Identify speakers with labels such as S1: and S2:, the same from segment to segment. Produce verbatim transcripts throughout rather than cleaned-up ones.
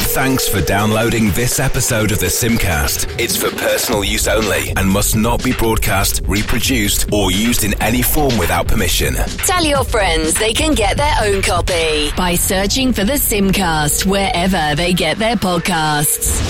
S1: Thanks for downloading this episode of the Simcast. It's for personal use only and must not be broadcast, reproduced, or used in any form without permission.
S2: Tell your friends they can get their own copy by searching for the Simcast wherever they get their podcasts.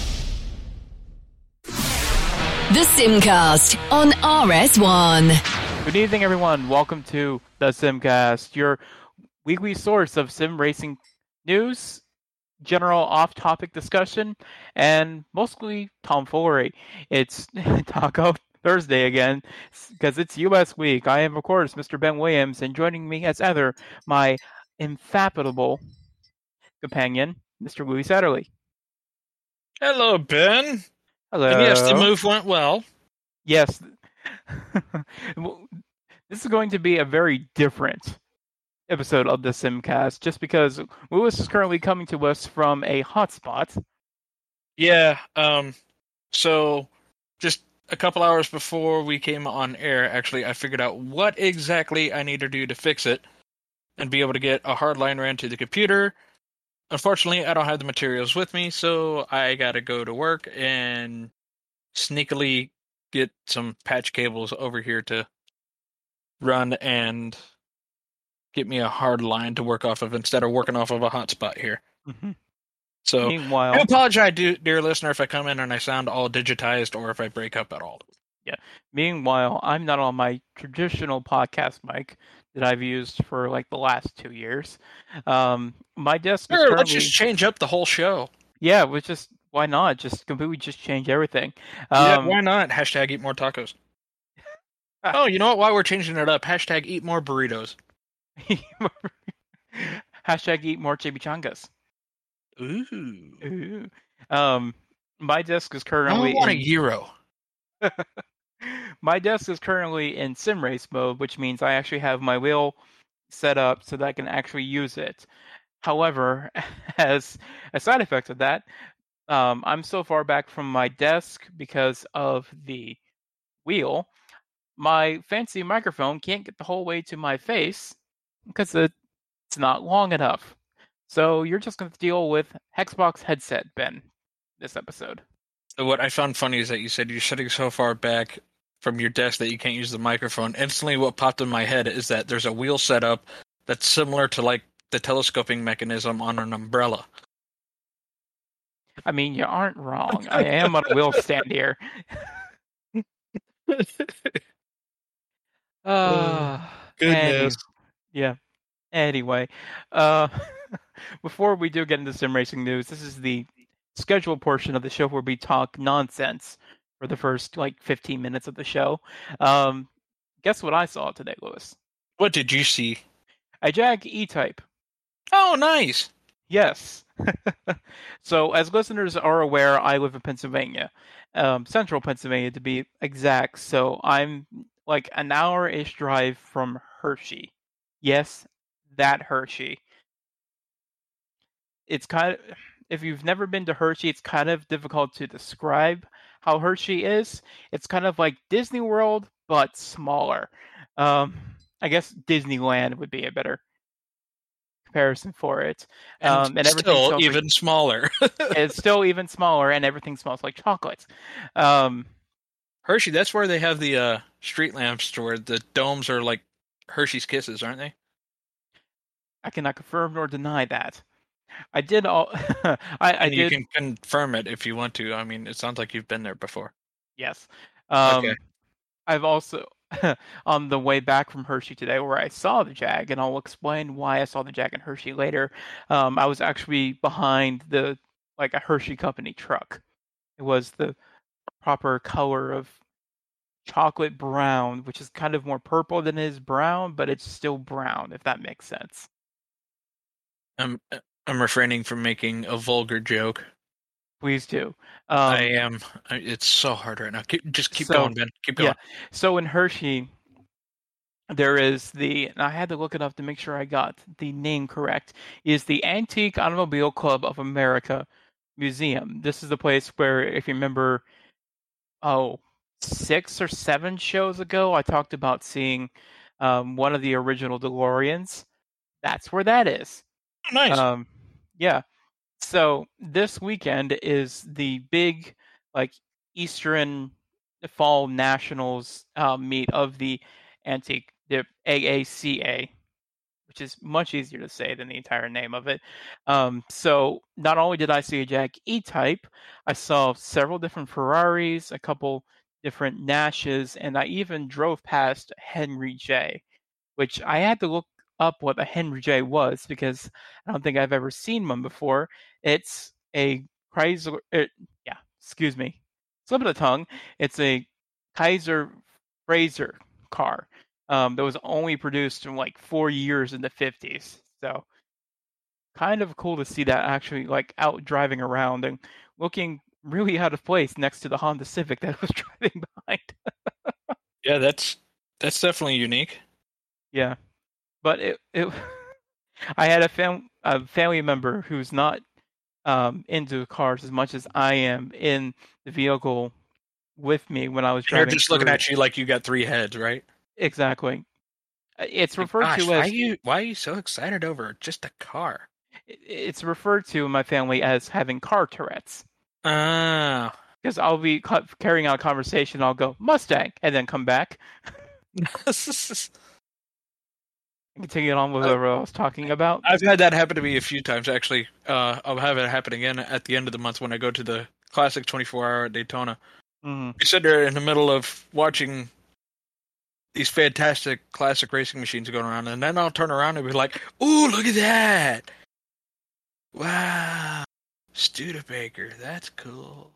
S2: The Simcast on R S one.
S3: Good evening, everyone. Welcome to the Simcast, your weekly source of sim racing news, general off-topic discussion, and mostly tomfoolery. It's Taco Thursday again, because it's U S week. I am, of course, Mister Ben Williams, and joining me as ever, my infatigable companion, Mister Louis Satterley.
S4: Hello, Ben.
S3: Hello.
S4: And yes, the move went well.
S3: Yes. This is going to be a very different episode of the Simcast, just because Lewis is currently coming to us from a hotspot.
S4: Yeah, um, so just a couple hours before we came on air, actually, I figured out what exactly I need to do to fix it and be able to get a hardline ran to the computer. Unfortunately, I don't have the materials with me, so I gotta go to work and sneakily get some patch cables over here to run and get me a hard line to work off of instead of working off of a hotspot here.
S3: Mm-hmm.
S4: So,
S3: Meanwhile,
S4: I apologize, dear listener, if I come in and I sound all digitized or if I break up at all.
S3: Yeah. Meanwhile, I'm not on my traditional podcast mic that I've used for like the last two years. Um, my desk is
S4: Sure,
S3: currently...
S4: let's just change up the whole show.
S3: Yeah, we just why not? Just completely just change everything.
S4: Yeah,
S3: Um,
S4: why not? Hashtag eat more tacos. Oh, you know what? While we're changing it up, hashtag eat more burritos.
S3: Hashtag eat more chimichangas.
S4: Ooh.
S3: Ooh. Um, my desk is
S4: I
S3: currently
S4: want a
S3: in...
S4: gyro.
S3: My desk is currently in sim race mode, which means I actually have my wheel set up so that I can actually use it. However, as a side effect of that, um, I'm so far back from my desk because of the wheel. My fancy microphone can't get the whole way to my face because it's not long enough. So you're just going to deal with Xbox headset, Ben, this episode.
S4: So what I found funny is that you said you're sitting so far back from your desk that you can't use the microphone. Instantly what popped in my head is that there's a wheel setup that's similar to like the telescoping mechanism on an umbrella.
S3: I mean, you aren't wrong. I am on a wheel stand here. Uh,
S4: Goodness.
S3: Any, yeah. Anyway, uh, before we do get into sim racing news, this is the scheduled portion of the show where we talk nonsense for the first like fifteen minutes of the show. Um, guess what I saw today, Lewis?
S4: What did you see?
S3: A Jag E-Type.
S4: Oh, nice.
S3: Yes. So, as listeners are aware, I live in Pennsylvania, um, central Pennsylvania to be exact. So, I'm like an hour-ish drive from Hershey. Yes, that Hershey. It's kind of, if you've never been to Hershey, it's kind of difficult to describe how Hershey is. It's kind of like Disney World, but smaller. Um, I guess Disneyland would be a better comparison for it.
S4: And,
S3: um, and
S4: still
S3: everything
S4: even
S3: like,
S4: smaller.
S3: It's still even smaller, and everything smells like chocolate. Um,
S4: Hershey, that's where they have the uh, street lamps to where the domes are like Hershey's Kisses, aren't they?
S3: I cannot confirm nor deny that. I did all. I, I
S4: and you
S3: did.
S4: can confirm it if you want to. I mean, it sounds like you've been there before.
S3: Yes. Um,
S4: Okay.
S3: I've also on the way back from Hershey today, where I saw the Jag, and I'll explain why I saw the Jag in Hershey later. Um, I was actually behind the like a Hershey company truck. It was the proper color of chocolate brown, which is kind of more purple than it is brown, but it's still brown, if that makes sense.
S4: I'm I'm refraining from making a vulgar joke.
S3: Please do. Um,
S4: I am. It's so hard right now. Keep, just keep
S3: so,
S4: going, Ben. Keep going.
S3: Yeah. So in Hershey, there is the, and I had to look it up to make sure I got the name correct, is the Antique Automobile Club of America Museum. This is the place where, if you remember, oh, six or seven shows ago, I talked about seeing um, one of the original DeLoreans. That's where that is.
S4: Nice.
S3: Um, yeah. So this weekend is the big, like, Eastern Fall Nationals uh, meet of the Antique, the A A C A, which is much easier to say than the entire name of it. Um, so not only did I see a Jag E-Type, I saw several different Ferraris, a couple different Nashes, and I even drove past Henry J, which I had to look up what a Henry J was because I don't think I've ever seen one before. It's a Chrysler, er, yeah, excuse me, slip of the tongue. It's a Kaiser Frazer car um, that was only produced in like four years in the fifties. So kind of cool to see that actually like out driving around and looking really out of place next to the Honda Civic that I was driving behind.
S4: Yeah, that's that's definitely unique.
S3: Yeah, but it it I had a fam a family member who's not um, into cars as much as I am in the vehicle with me when I was
S4: They're
S3: driving.
S4: just looking
S3: through.
S4: at you like you got three heads, right?
S3: Exactly. It's
S4: Like,
S3: referred
S4: gosh,
S3: to
S4: why
S3: as
S4: are you why are you so excited over just a car?
S3: it's referred to in my family as having car Tourette's.
S4: Ah.
S3: Because I'll be ca- carrying on a conversation, I'll go Mustang, and then come back and continue on with whatever I was talking about.
S4: I've had that happen to me a few times, actually. Uh, I'll have it happen again at the end of the month when I go to the Classic twenty-four hour at Daytona.
S3: Mm-hmm.
S4: You sit there in the middle of watching these fantastic classic racing machines going around, and then I'll turn around and be like, "Ooh, look at that! Wow, Studebaker, that's cool."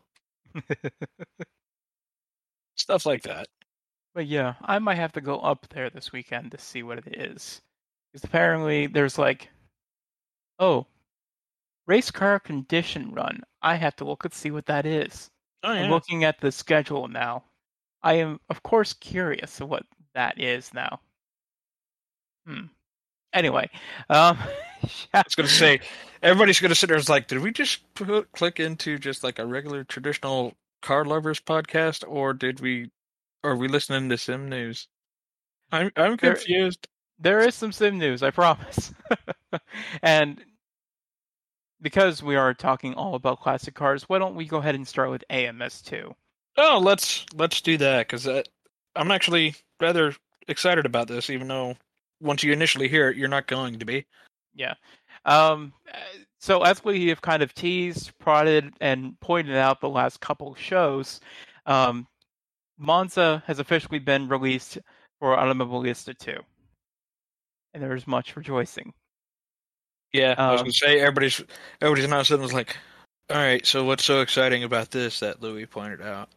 S4: Stuff like that.
S3: But yeah, I might have to go up there this weekend to see what it is. Because apparently there's like, oh, race car condition run. I have to look and see what that is.
S4: Oh yeah.
S3: I'm looking at the schedule now. I am, of course, curious of what that is now. Hmm. Anyway, um,
S4: I was going to say, everybody's going to sit there and is like, did we just put, click into just like a regular traditional car lovers podcast, or did we, or are we listening to Sim News? I'm I'm
S3: There-
S4: confused.
S3: there is some sim news, I promise. And because we are talking all about classic cars, why don't we go ahead and start with A M S two?
S4: Oh, let's let's do that, because I'm actually rather excited about this, even though once you initially hear it, you're not going to be.
S3: Yeah. Um, uh, so as we have kind of teased, prodded, and pointed out the last couple of shows, um, Monza has officially been released for Automobilista two. And there is much rejoicing.
S4: Yeah, I was
S3: Um,
S4: going to say, everybody's everybody's now sitting was like, all right, so what's so exciting about this that Louis pointed out?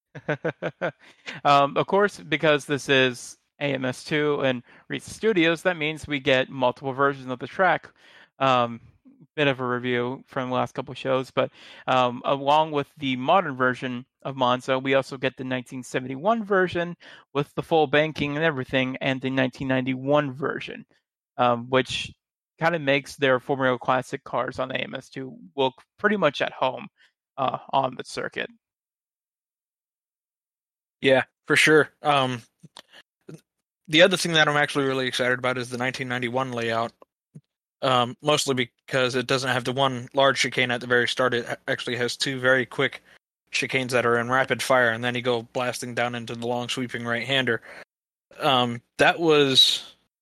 S3: um, of course, because this is A M S two and Reese Studios, that means we get multiple versions of the track. Um, bit of a review from the last couple of shows, but um, along with the modern version of Monza, we also get the nineteen seventy-one version with the full banking and everything, and the nineteen ninety-one version, um, which kind of makes their Formula Classic cars on A M S two look pretty much at home uh, on the circuit.
S4: Yeah, for sure. Um, the other thing that I'm actually really excited about is the nineteen ninety-one layout. Um, mostly because it doesn't have the one large chicane at the very start. It actually has two very quick chicanes that are in rapid fire, and then you go blasting down into the long sweeping right-hander. Um, that was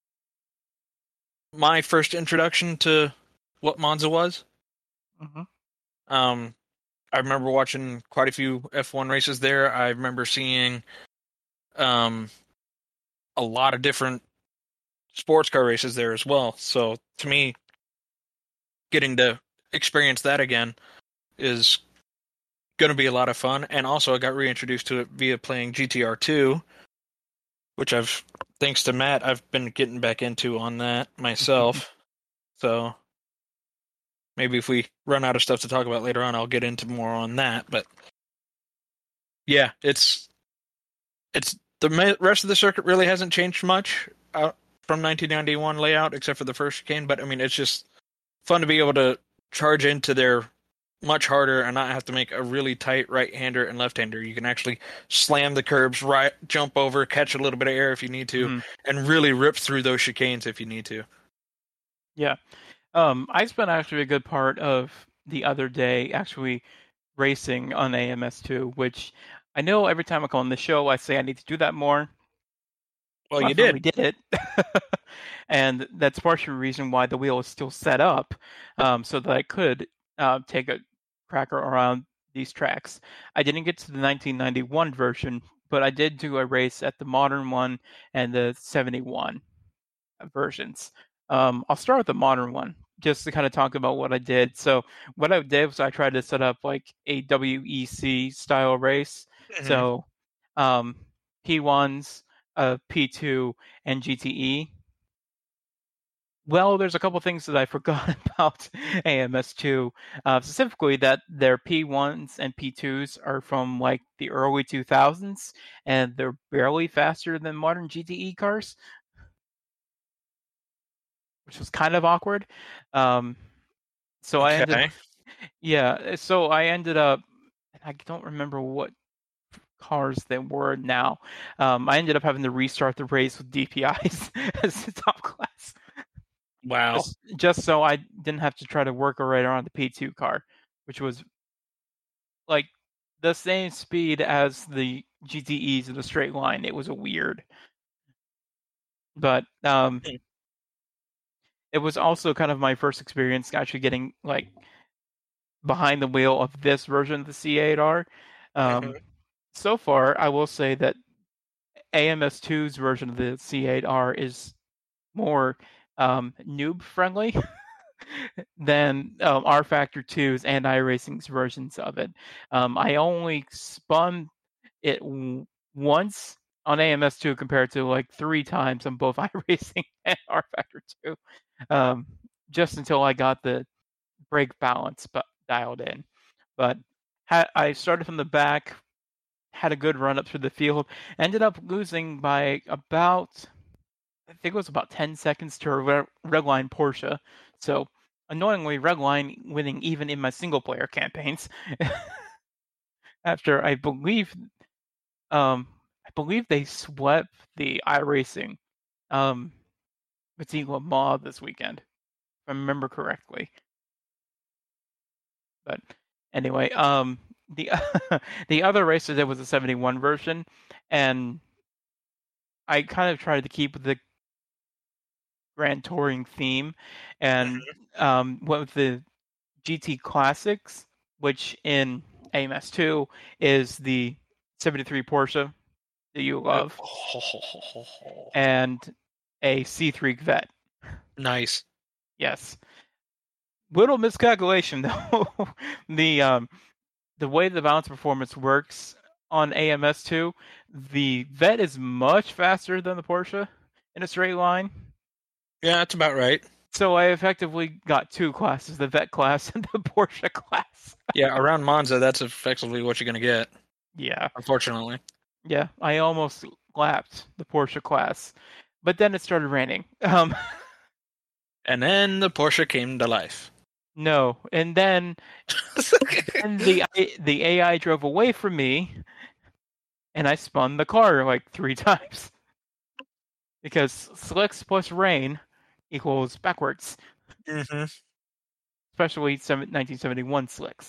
S4: my first introduction to what Monza was.
S3: Mm-hmm.
S4: Um, I remember watching quite a few F one races there. I remember seeing um, a lot of different sports car races there as well. So to me, getting to experience that again is going to be a lot of fun. And also I got reintroduced to it via playing G T R two, which I've, thanks to Matt, I've been getting back into on that myself. So maybe if we run out of stuff to talk about later on, I'll get into more on that. But yeah, it's it's the rest of the circuit really hasn't changed much uh, from nineteen ninety-one layout, except for the first chicane. But I mean, it's just fun to be able to charge into their much harder and not have to make a really tight right-hander and left-hander. You can actually slam the curbs, right, jump over, catch a little bit of air if you need to,
S3: Mm-hmm.
S4: and really rip through those chicanes if you need to.
S3: Yeah. Um, I spent actually a good part of the other day actually racing on A M S two, which I know every time I come on the show, I say I need to do that more.
S4: Well,
S3: I
S4: you
S3: finally
S4: did.
S3: did it. And that's partially the reason why the wheel is still set up, um, so that I could uh, take a cracker around these tracks. I didn't get to the nineteen ninety-one version, but I did do a race at the modern one and the seventy-one versions. Um, I'll start with the modern one, just to kind of talk about what I did. So what I did was I tried to set up like a W E C style race.
S4: Mhm.
S3: So um, P ones, uh, P two, and G T E. Well, there's a couple things that I forgot about A M S two, uh, specifically that their P ones and P twos are from like the early two thousands, and they're barely faster than modern G T E cars, which was kind of awkward. Um, so I ended,
S4: Okay.
S3: yeah, so I ended up, I don't remember what cars they were now. Um, I ended up having to restart the race with D P Is as the top class.
S4: Wow.
S3: Just, just so I didn't have to try to work our way around the P two car, which was like the same speed as the G T Es in a straight line. It was a weird. But um,
S4: Hmm.
S3: it was also kind of my first experience actually getting like behind the wheel of this version of the C eight R. Um,
S4: Mhm.
S3: So far, I will say that A M S two's version of the C eight R is more um, noob friendly than um, R Factor two's and iRacing's versions of it. Um, I only spun it w- once on A M S two compared to like three times on both iRacing and R Factor two, um, just until I got the brake balance but dialed in. But ha- I started from the back, had a good run up through the field, ended up losing by about, I think it was about ten seconds to a Red- Redline Porsche. So annoyingly, Redline winning even in my single player campaigns. After I believe, um, I believe they swept the iRacing um, Petit Le Mans this weekend, if I remember correctly. But anyway, um, the the other race I did was a seventy-one version, and I kind of tried to keep the Grand Touring theme, and um, went with the G T Classics, which in A M S two is the seventy-three Porsche that you love, and a C three Vet.
S4: Nice.
S3: Yes. Little miscalculation though. the um, the way the balance performance works on A M S two, the Vet is much faster than the Porsche in a straight line.
S4: Yeah, that's about right.
S3: So I effectively got two classes, the Vet class and the Porsche class.
S4: Yeah, around Monza, that's effectively what you're going to get,
S3: Yeah.
S4: unfortunately.
S3: Yeah, I almost lapped the Porsche class, but then it started raining. Um,
S4: And then the Porsche came to life.
S3: no, and then and the the A I drove away from me, and I spun the car like three times because slicks plus rain equals backwards,
S4: Mm-hmm.
S3: especially nineteen seventy-one slicks.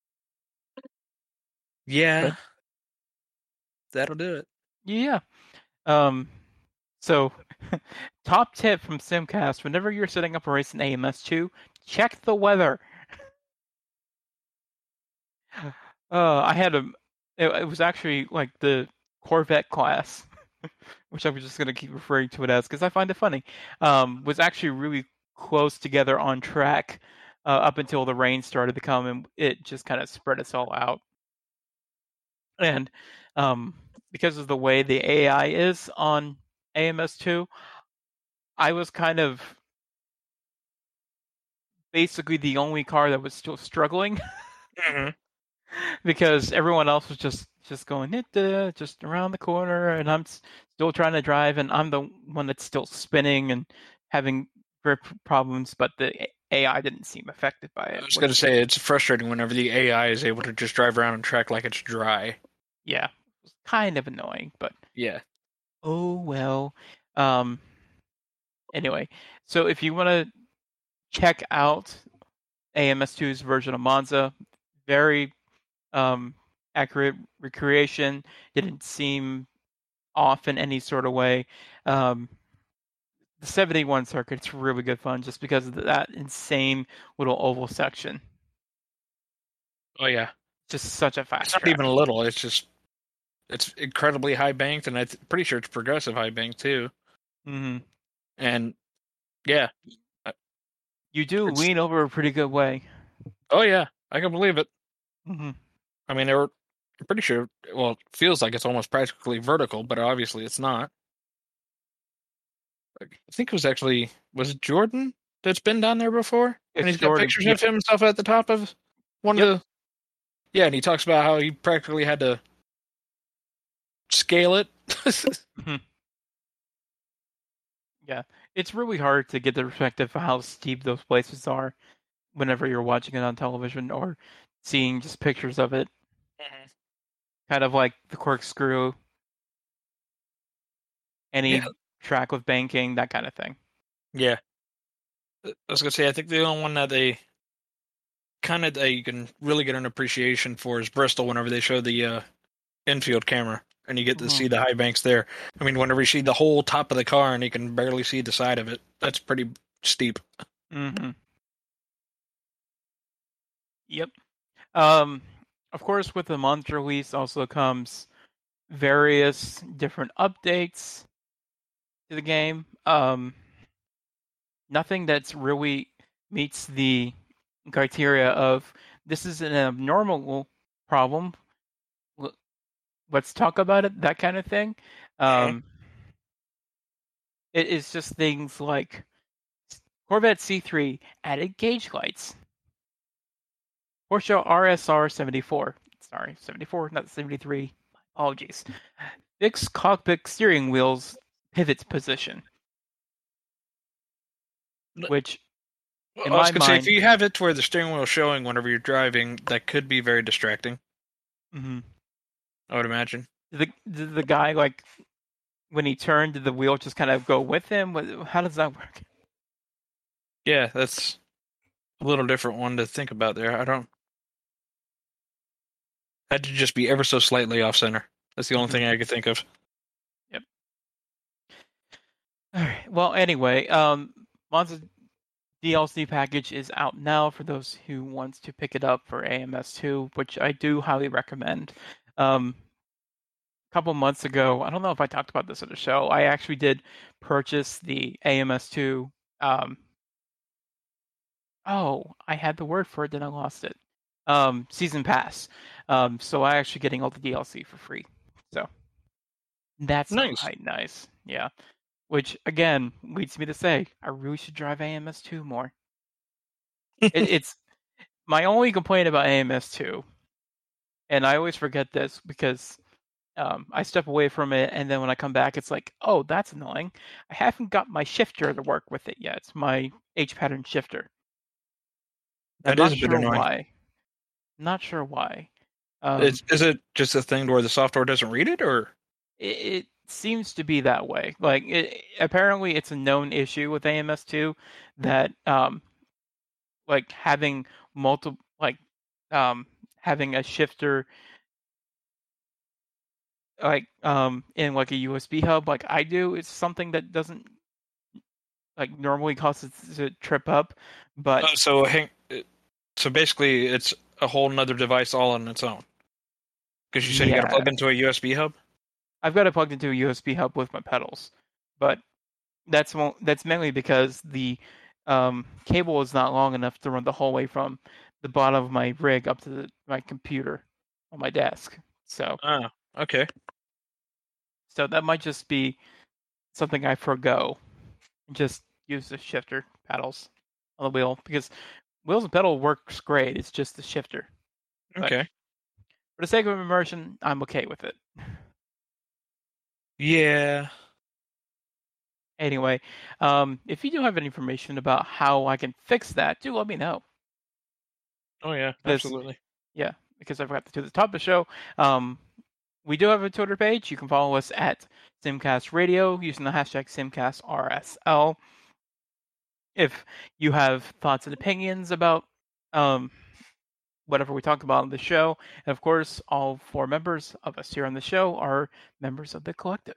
S4: Yeah.
S3: But,
S4: that'll do it.
S3: yeah. Um. So, top tip from Simcast: whenever you're setting up a race in A M S two, check the weather. Uh, I had a. It, it was actually like the Corvette class, which I'm just gonna keep referring to it as because I find it funny. Um, was actually really close together on track uh, up until the rain started to come, and it just kind of spread us all out. And um, because of the way the A I is on A M S two, I was kind of basically the only car that was still struggling.
S4: Mm-hmm.
S3: Because everyone else was just just going just around the corner, and I'm still trying to drive, and I'm the one that's still spinning and having grip problems, but the A I didn't seem affected by it.
S4: I was going to say, it's frustrating whenever the A I is able to just drive around a track like it's dry.
S3: Yeah, it was kind of annoying, but
S4: yeah.
S3: Oh well. Um. Anyway, so if you want to check out A M S two's version of Monza. Very um, accurate recreation. Didn't seem off in any sort of way. Um, the seventy-one circuit's really good fun just because of that insane little oval section.
S4: Oh yeah,
S3: just such a fast.
S4: It's not
S3: track.
S4: even a little. It's just it's incredibly high banked, and I'm pretty sure it's progressive high banked too.
S3: Mm-hmm.
S4: And yeah,
S3: you do lean over a pretty good way.
S4: Oh yeah, I can believe it.
S3: Mm-hmm.
S4: I mean, they were I'm pretty sure. Well, it feels like it's almost practically vertical, but obviously it's not. I think it was actually was it Jordan that's been down there before,
S3: it's
S4: and he's
S3: Jordan.
S4: got pictures
S3: yep.
S4: of himself at the top of one
S3: yep.
S4: of the. Yeah, and he talks about how he practically had to scale it.
S3: mm-hmm. Yeah, it's really hard to get the perspective of how steep those places are whenever you're watching it on television or seeing just pictures of it. Mm-hmm. Kind of like the corkscrew, any
S4: yeah.
S3: track with banking, that kind of thing.
S4: Yeah. I was going to say, I think the only one that they kind of that you can really get an appreciation for is Bristol whenever they show the uh, infield camera and you get to mm-hmm. see the high banks there. I mean, whenever you see the whole top of the car and you can barely see the side of it, that's pretty steep.
S3: Mm-hmm. Yep. Um, of course, with the month release also comes various different updates to the game. Um, nothing that's really meets the criteria of this is an abnormal problem. Let's talk about it, that kind of thing. Um, it is just things like Corvette C three added gauge lights. Porsche R S R seventy-four. Sorry, seventy-four, not seventy-three. Apologies. Fixed cockpit steering wheels pivot position. Which, in
S4: I was
S3: my
S4: going to
S3: mind,
S4: say, if you have it to where the steering wheel is showing whenever you're driving, that could be very distracting.
S3: Mm-hmm.
S4: I would imagine.
S3: Did the, did the guy, like, when he turned, did the wheel just kind of go with him? How does that work?
S4: Yeah, that's a little different one to think about there. I don't... Had to just be ever so slightly off center. That's the only thing I could think of.
S3: Yep. All right. Well, anyway, um, Monza D L C package is out now for those who wants to pick it up for A M S two, which I do highly recommend. Um, a couple months ago, I don't know if I talked about this at the show, I actually did purchase the A M S two. Um, oh, I had the word for it, then I lost it. Um, season pass. Um, so I actually getting all the D L C for free. So that's
S4: nice.
S3: quite nice. Yeah. Which again leads me to say I really should drive A M S two more. it, it's my only complaint about A M S two, and I always forget this because um, I step away from it, and then when I come back, it's like, oh, that's annoying. I haven't got my shifter to work with it yet. It's my H pattern shifter.
S4: That
S3: I'm
S4: is
S3: not
S4: a bit
S3: sure
S4: annoying.
S3: why. Not sure why. Um,
S4: is, is it just a thing where the software doesn't read it, or
S3: it, it seems to be that way. Like, it, apparently, it's a known issue with A M S two that, um, like having multiple, like, um, having a shifter, like, um, in like a U S B hub, like I do, it's something that doesn't, like, normally cause it to trip up. But
S4: uh, so hang, so basically, it's a whole nother device all on its own. Because you said
S3: yeah.
S4: you got to plug into a U S B hub?
S3: I've got it plugged into a U S B hub with my pedals. But that's that's mainly because the um, cable is not long enough to run the whole way from the bottom of my rig up to the, my computer on my desk. So,
S4: ah, okay.
S3: So that might just be something I forgo. Just use the shifter pedals on the wheel because wheels and pedal works great. It's just the shifter.
S4: Okay.
S3: But for the sake of immersion, I'm okay with it.
S4: Yeah.
S3: Anyway, um, if you do have any information about how I can fix that, do let me know.
S4: Oh, yeah,
S3: because,
S4: absolutely.
S3: Yeah, because I forgot to do the top of the show. Um, we do have a Twitter page. You can follow us at Simcast Radio using the hashtag SimcastRSL. If you have thoughts and opinions about um, whatever we talk about on the show. And of course, all four members of us here on the show are members of the collective.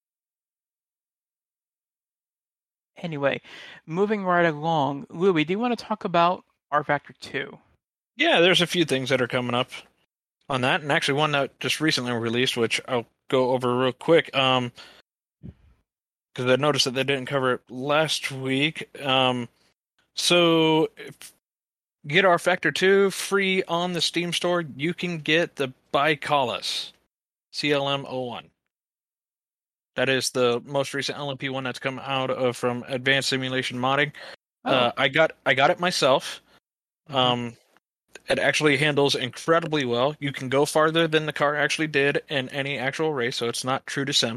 S3: Anyway, moving right along, Louis, do you want to talk about rFactor two?
S4: Yeah, there's a few things that are coming up on that, and actually one that just recently released, which I'll go over real quick. Um, because I noticed that they didn't cover it last week. Um, so if get rFactor two free on the Steam store. You can get the Bicalus C L M oh one. That is the most recent L M P one that's come out of from Advanced Simulation Modding.
S3: Oh.
S4: Uh, I got I got it myself.
S3: Mhm.
S4: Um, it actually handles incredibly well. You can go farther than the car actually did in any actual race, so it's not true to sim.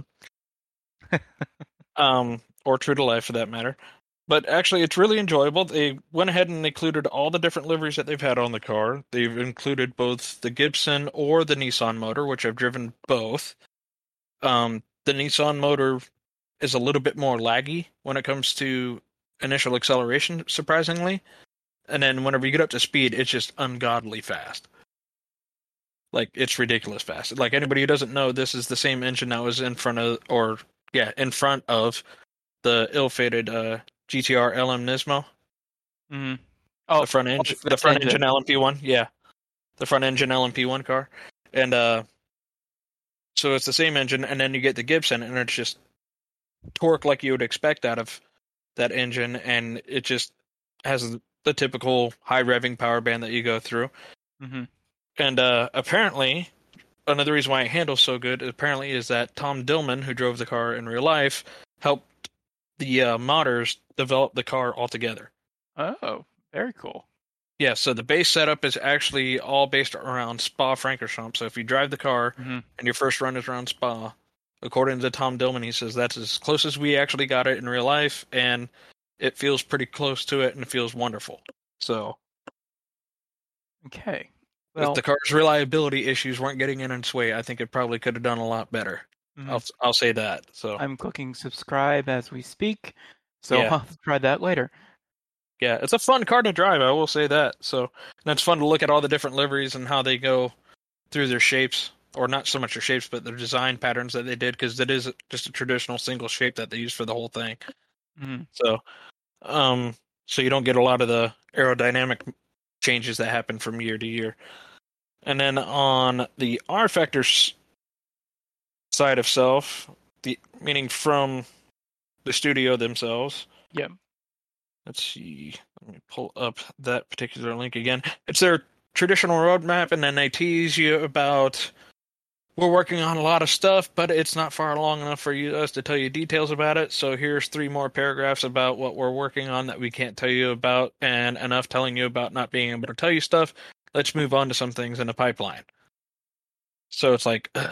S4: um, or true to life for that matter. But actually, it's really enjoyable. They went ahead and included all the different liveries that they've had on the car. They've included both the Gibson or the Nissan motor, which I've driven both. Um, the Nissan motor is a little bit more laggy when it comes to initial acceleration, surprisingly. And then whenever you get up to speed, it's just ungodly fast. Like, it's ridiculous fast. Like, anybody who doesn't know, this is the same engine that was in front of, or, yeah, in front of the ill-fated uh, G T R L M Nismo.
S3: Mm-hmm. Oh,
S4: the front engine,
S3: oh,
S4: the front
S3: engine.
S4: engine L M P one, yeah, the front engine L M P one car, and uh, so it's the same engine, and then you get the Gibson, and it's just torque like you would expect out of that engine, and it just has the typical high revving power band that you go through.
S3: Mm-hmm.
S4: And uh, apparently, another reason why it handles so good apparently is that Tom Dillman, who drove the car in real life, helped the uh, modders develop the car altogether.
S3: Oh, very cool.
S4: Yeah, so the base setup is actually all based around Spa-Francorchamps. So if you drive the car
S3: Mm-hmm.
S4: and your first run is around Spa, according to Tom Dillman, he says that's as close as we actually got it in real life, and it feels pretty close to it, and it feels wonderful. So
S3: Okay. Well,
S4: if the car's reliability issues weren't getting in its way, I think it probably could have done a lot better.
S3: mhm.
S4: I'll I'll say that. So
S3: I'm clicking subscribe as we speak, so
S4: Yeah.
S3: I'll try that later.
S4: yeah, it's a fun car to drive. I will say that. So and it's fun to look at all the different liveries and how they go through their shapes, or not so much their shapes, but their design patterns that they did, because it is just a traditional single shape that they use for the whole thing.
S3: Mhm.
S4: So, um, so you don't get a lot of the aerodynamic changes that happen from year to year. And then on the rFactor s- side of self, the meaning from the studio themselves.
S3: Yep.
S4: Let's see. Let me pull up that particular link again. It's their traditional roadmap, and then they tease you about we're working on a lot of stuff, but it's not far along enough for you us to tell you details about it. So here's three more paragraphs about what we're working on that we can't tell you about, and enough telling you about not being able to tell you stuff. Let's move on to some things in the pipeline. So it's like, ugh.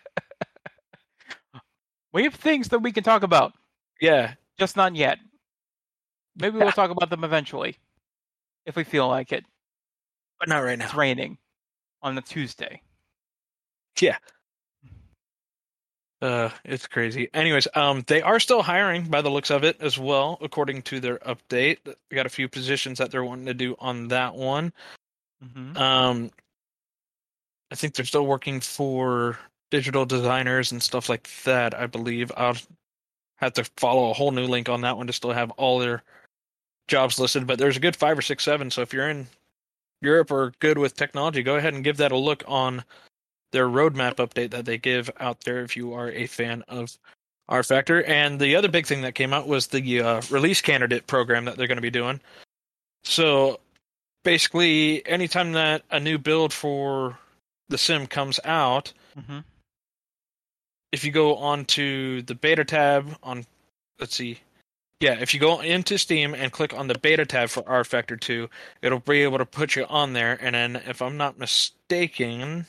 S3: We have things that we can talk about,
S4: yeah,
S3: just not yet. Maybe we'll talk about them eventually, if we feel like it.
S4: but not right now.
S3: It's raining on a Tuesday.
S4: Yeah. Uh, it's crazy. Anyways, um, they are still hiring by the looks of it as well, according to their update. They got a few positions that they're wanting to do on that one.
S3: Mm-hmm.
S4: Um, I think they're still working for digital designers and stuff like that, I believe. I'll have to follow a whole new link on that one to still have all their jobs listed, but there's a good five or six, seven. So if you're in Europe or good with technology, go ahead and give that a look on their roadmap update that they give out there if you are a fan of rFactor. And the other big thing that came out was the uh, release candidate program that they're going to be doing. So basically, anytime that a new build for the sim comes out,
S3: Mm-hmm.
S4: if you go onto the beta tab on, let's see, yeah, if you go into Steam and click on the beta tab for rFactor two, it'll be able to put you on there. And then, if I'm not mistaken,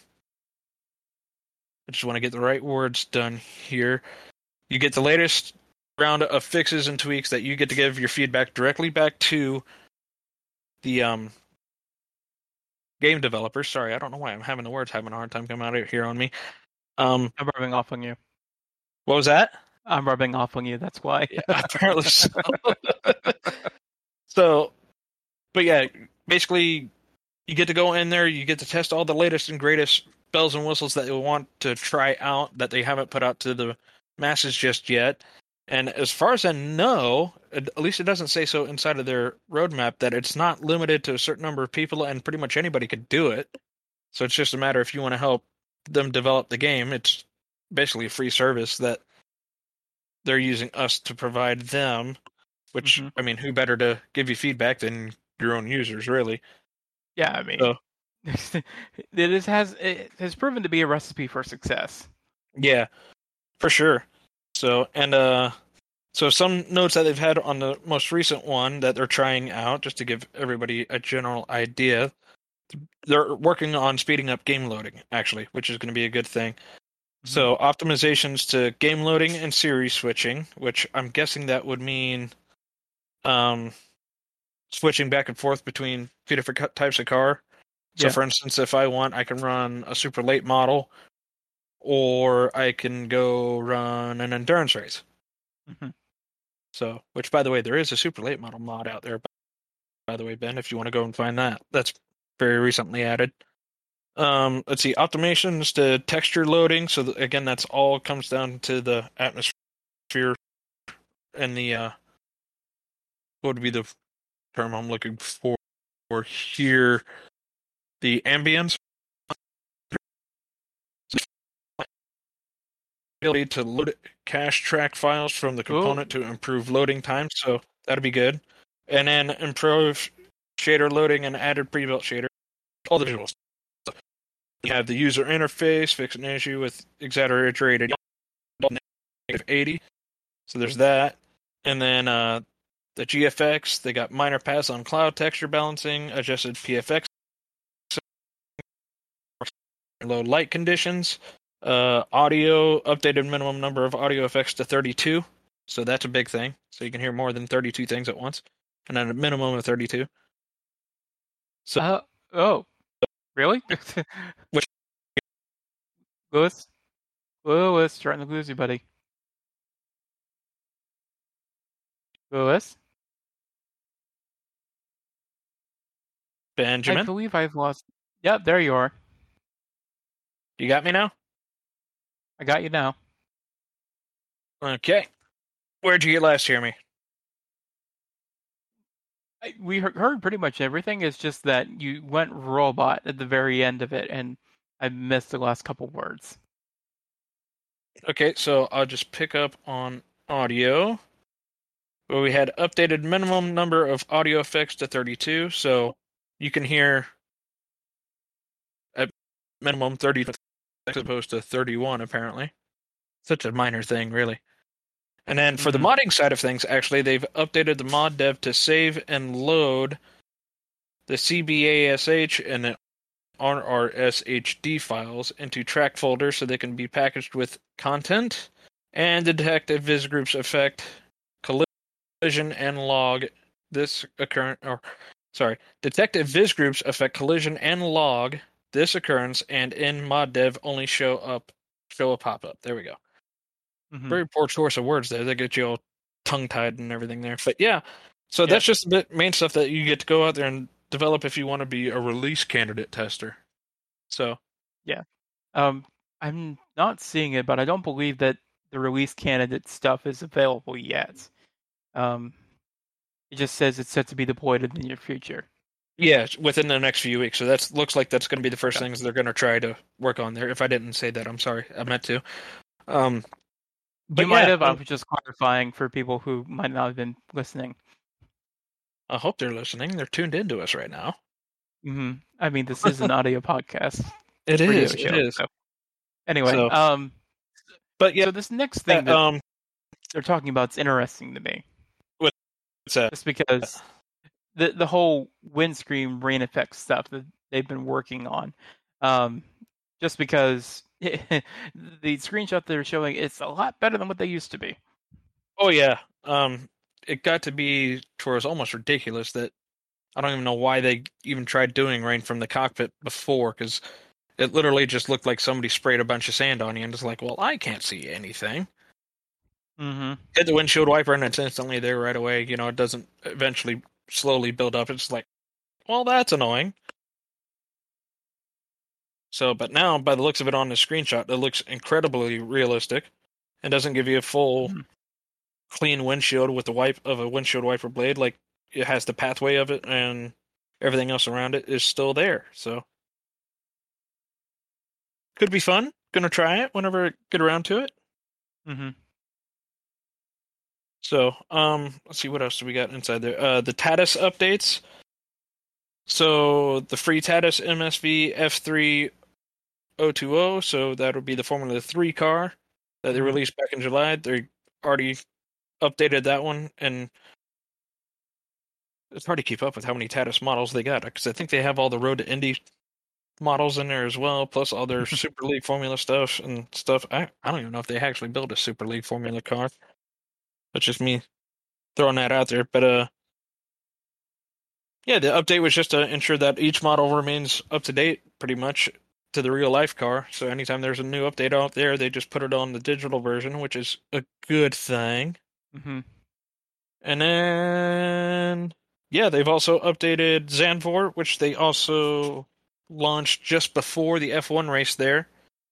S4: I just want to get the right words done here. You get the latest round of fixes and tweaks that you get to give your feedback directly back to the um, game developers. Sorry, I don't know why I'm having the words having a hard time coming out here on me. Um,
S3: I'm rubbing off on you.
S4: what was that?
S3: I'm rubbing off on you. That's why.
S4: Yeah, apparently so. So, but yeah, basically you get to go in there, you get to test all the latest and greatest bells and whistles that you want to try out that they haven't put out to the masses just yet. And as far as I know, at least it doesn't say so inside of their roadmap, that it's not limited to a certain number of people and pretty much anybody could do it. So it's just a matter if you want to help them develop the game. It's basically a free service that they're using us to provide them, which, mm-hmm. I mean, who better to give you feedback than your own users, really?
S3: Yeah, I mean,
S4: so,
S3: it is, has it has proven to be a recipe for success.
S4: Yeah, for sure. So, and uh, so some notes that they've had on the most recent one that they're trying out, just to give everybody a general idea. They're working on speeding up game loading, actually, which is going to be a good thing. Mm-hmm. So, optimizations to game loading and series switching, which I'm guessing that would mean um, switching back and forth between two different types of car. So, yeah. For instance, if I want, I can run a super late model, or I can go run an endurance race.
S3: Mm-hmm.
S4: So, which, by the way, there is a super late model mod out there, by the way, Ben, if you want to go and find that. That's very recently added. Um, let's see, optimizations to texture loading. So, th- again, that's all comes down to the atmosphere and the, uh, what would be the term I'm looking for here? The ambience. Ability to load cache track files from the component Ooh. to improve loading time, so that'll be good. And then improve shader loading and added pre-built shader. All the visuals. You have the user interface, fix an issue with exaggerated negative eighty. So there's that. And then uh, the G F X, they got minor pass on cloud texture balancing, adjusted P F X, low light conditions. Uh, audio, updated minimum number of audio effects to thirty-two. So that's a big thing. So you can hear more than thirty-two things at once. And then a minimum of thirty-two. So,
S3: uh, oh, really?
S4: Which,
S3: Lewis? Lewis, starting to lose you, buddy. Lewis?
S4: Benjamin?
S3: I believe I've lost... Yep, there you are.
S4: You got me now?
S3: I got you now.
S4: Okay. Where'd you get last hear me?
S3: I, we heard pretty much everything. It's just that you went robot at the very end of it, and I missed the last couple words.
S4: Okay, so I'll just pick up on audio. Where we had updated minimum number of audio effects to thirty-two, so you can hear at minimum thirty as opposed to thirty-one, apparently. Such a minor thing, really. And then for mm-hmm. the modding side of things, actually, they've updated the mod dev to save and load the C B A S H and the R R S H D files into track folders so they can be packaged with content, and the detective viz groups affect collision and log this occurrence, or sorry, detective viz groups affect collision and log this occurrence, and in mod dev only show up show a pop up. There we go. Mm-hmm. Very poor choice of words there. They get you all tongue tied and everything there. But yeah, so yeah. That's just the main stuff that you get to go out there and develop if you want to be a release candidate tester. So
S3: yeah, um, I'm not seeing it, but I don't believe that the release candidate stuff is available yet. Um, it just says it's set to be deployed in the near future.
S4: Yeah, within the next few weeks. So that looks like that's going to be the first yeah. things they're going to try to work on there. If I didn't say that, I'm sorry. I meant to. Um,
S3: but you yeah, might have. Um, I'm just clarifying for people who might not have been listening.
S4: I hope they're listening. They're tuned into us right now.
S3: Mm-hmm. I mean, this is an audio podcast.
S4: It is.
S3: Show,
S4: it is.
S3: So. Anyway,
S4: so,
S3: um,
S4: but yeah,
S3: so this next thing
S4: uh,
S3: that
S4: um,
S3: they're talking about is interesting to me.
S4: What's that?
S3: Just because the the whole windscreen rain effect stuff that they've been working on, um, just because it, the screenshot they're showing, it's a lot better than what they used to be.
S4: Oh yeah, um, it got to be to where it was almost ridiculous that I don't even know why they even tried doing rain from the cockpit before, because it literally just looked like somebody sprayed a bunch of sand on you and it's like, well, I can't see anything.
S3: Mm-hmm.
S4: Hit the windshield wiper and it's instantly there right away. You know, it doesn't eventually slowly build up. It's like, well, that's annoying. So, but now, by the looks of it on the screenshot, it looks incredibly realistic. It doesn't give you a full
S3: Mhm.
S4: clean windshield with the wipe of a windshield wiper blade. Like, it has the pathway of it, and everything else around it is still there. So, could be fun. Gonna try it whenever I get around to it.
S3: Mm-hmm.
S4: So, um, let's see what else do we got inside there. Uh, the T A T I S updates. So the free T A T I S M S V F three oh two oh. So that would be the Formula Three car that they
S3: Mhm.
S4: released back in July. They already updated that one, and it's hard to keep up with how many T A T I S models they got, because I think they have all the Road to Indy models in there as well, plus all their Super League Formula stuff and stuff. I I don't even know if they actually built a Super League Formula car. That's just me throwing that out there. But uh, yeah, the update was just to ensure that each model remains up to date, pretty much to the real life car. So anytime there's a new update out there, they just put it on the digital version, which is a good thing.
S3: Mm-hmm.
S4: And then, yeah, they've also updated Zandvoort, which they also launched just before the F one race there.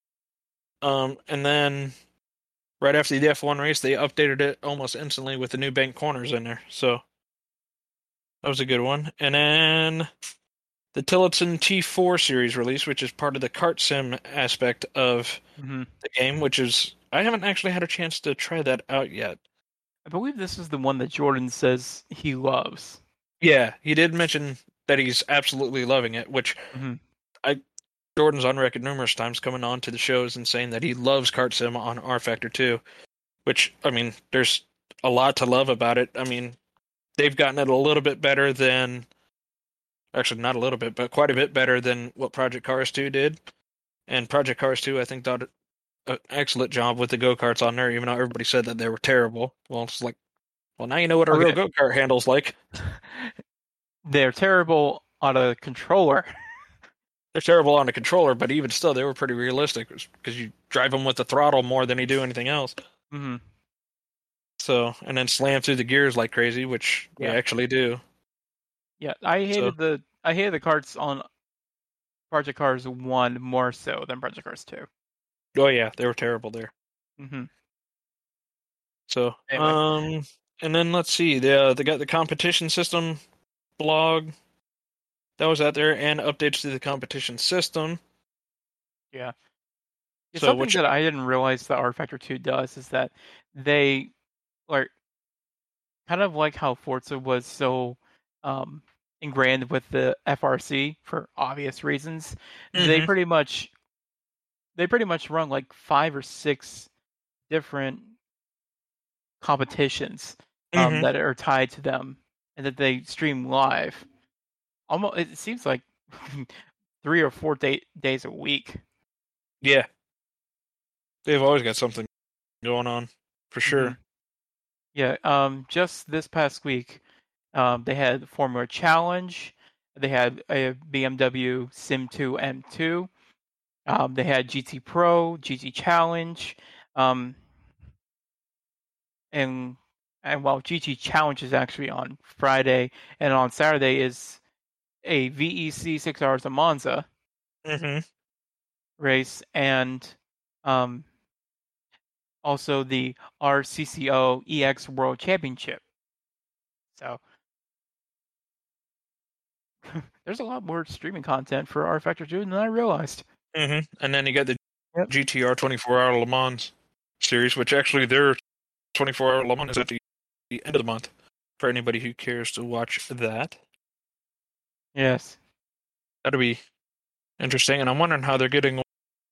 S4: Um, and then right after the F one race, they updated it almost instantly with the new bank corners in there. So that was a good one. And then the Tillotson T four series release, which is part of the kart sim aspect of
S3: Mm-hmm.
S4: the game, which is, I haven't actually had a chance to try that out yet.
S3: I believe this is the one that Jordan says he loves.
S4: Yeah, he did mention that he's absolutely loving it, which
S3: Mm-hmm.
S4: I Jordan's on record numerous times coming on to the shows and saying that he loves kart sim on R Factor two, which, I mean, there's a lot to love about it. I mean, they've gotten it a little bit better than, actually not a little bit, but quite a bit better than what Project Cars two did. And Project Cars two, I think, did an excellent job with the go-karts on there, even though everybody said that they were terrible. Well, it's like, well, now you know what a
S3: Okay.
S4: real go-kart handle's like.
S3: They're terrible on a controller.
S4: They're terrible on the controller, but even still, they were pretty realistic, because you drive them with the throttle more than you do anything else.
S3: Mm-hmm.
S4: So, and then slam through the gears like crazy, which
S3: Yeah.
S4: we actually do.
S3: Yeah, I hated
S4: So-
S3: the I hated the karts on Project Cars one more so than Project Cars two.
S4: Oh yeah, they were terrible there.
S3: Mm-hmm.
S4: So,
S3: Anyway.
S4: um, and then let's see, they uh, they got the competition system blog that was out there, and updates to the competition system.
S3: Yeah. Yeah,
S4: So
S3: something
S4: which-
S3: that I didn't realize that R Factor two does is that they, like, kind of like how Forza was so um, ingrained with the F R C for obvious reasons. They
S4: Mhm.
S3: pretty much, they pretty much run like five or six different competitions um,
S4: Mhm.
S3: that are tied to them and that they stream live. Almost, it seems like three or four day, days a week.
S4: Yeah, they've always got something going on for sure.
S3: Mhm. Yeah, um, just this past week, um, they had Formula Challenge. They had a B M W Sim two M two. Um, they had G T Pro, G T Challenge, um, and and while G T Challenge is actually on Friday, and on Saturday is a V E C six hours of Monza
S4: Mhm.
S3: race, and um, also the R C C O E X World Championship. So there's a lot more streaming content for R Factor two than I realized.
S4: Mhm. And then you got the
S3: Yep.
S4: G T R twenty-four hour Le Mans series, which actually their twenty-four hour Le Mans is at the the end of the month for anybody who cares to watch that.
S3: Yes.
S4: That'll be interesting, and I'm wondering how they're getting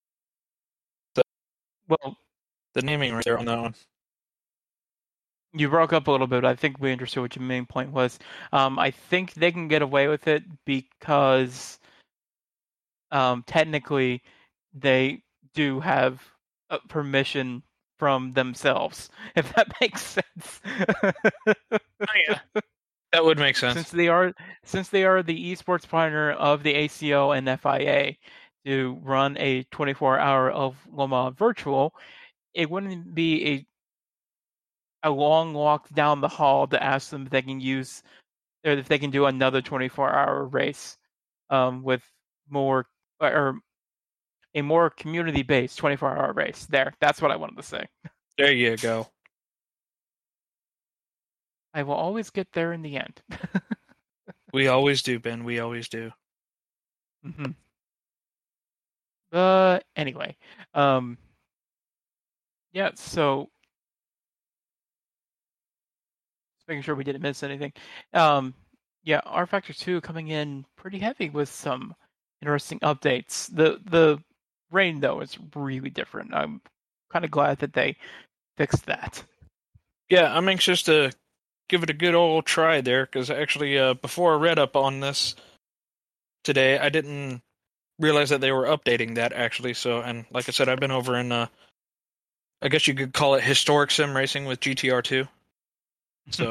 S3: Well,
S4: the naming right there on that one.
S3: you broke up a little bit. But I think we understood what your main point was. Um, I think they can get away with it because um, technically they do have uh, permission from themselves, if that makes sense.
S4: Oh, yeah. That would make sense.
S3: since they are since they are the esports partner of the A C O and F I A to run a twenty-four hour of Le Mans virtual, it wouldn't be a a long walk down the hall to ask them if they can use or if they can do another twenty-four hour race um, with more or a more community-based twenty-four hour race. There, that's what I wanted to say.
S4: There you go.
S3: I will always get there in the end.
S4: We always do, Ben. We always do.
S3: Mm-hmm. But anyway, um, yeah. So, just making sure we didn't miss anything. Um, yeah, R Factor two coming in pretty heavy with some interesting updates. The the rain though is really different. I'm kind of glad that they fixed that.
S4: Yeah, I'm anxious to give it a good old try there, because actually, uh, before I read up on this today, I didn't realize that they were updating that, actually. So, and like I said, I've been over in, uh, I guess you could call it historic sim racing with G T R two. So,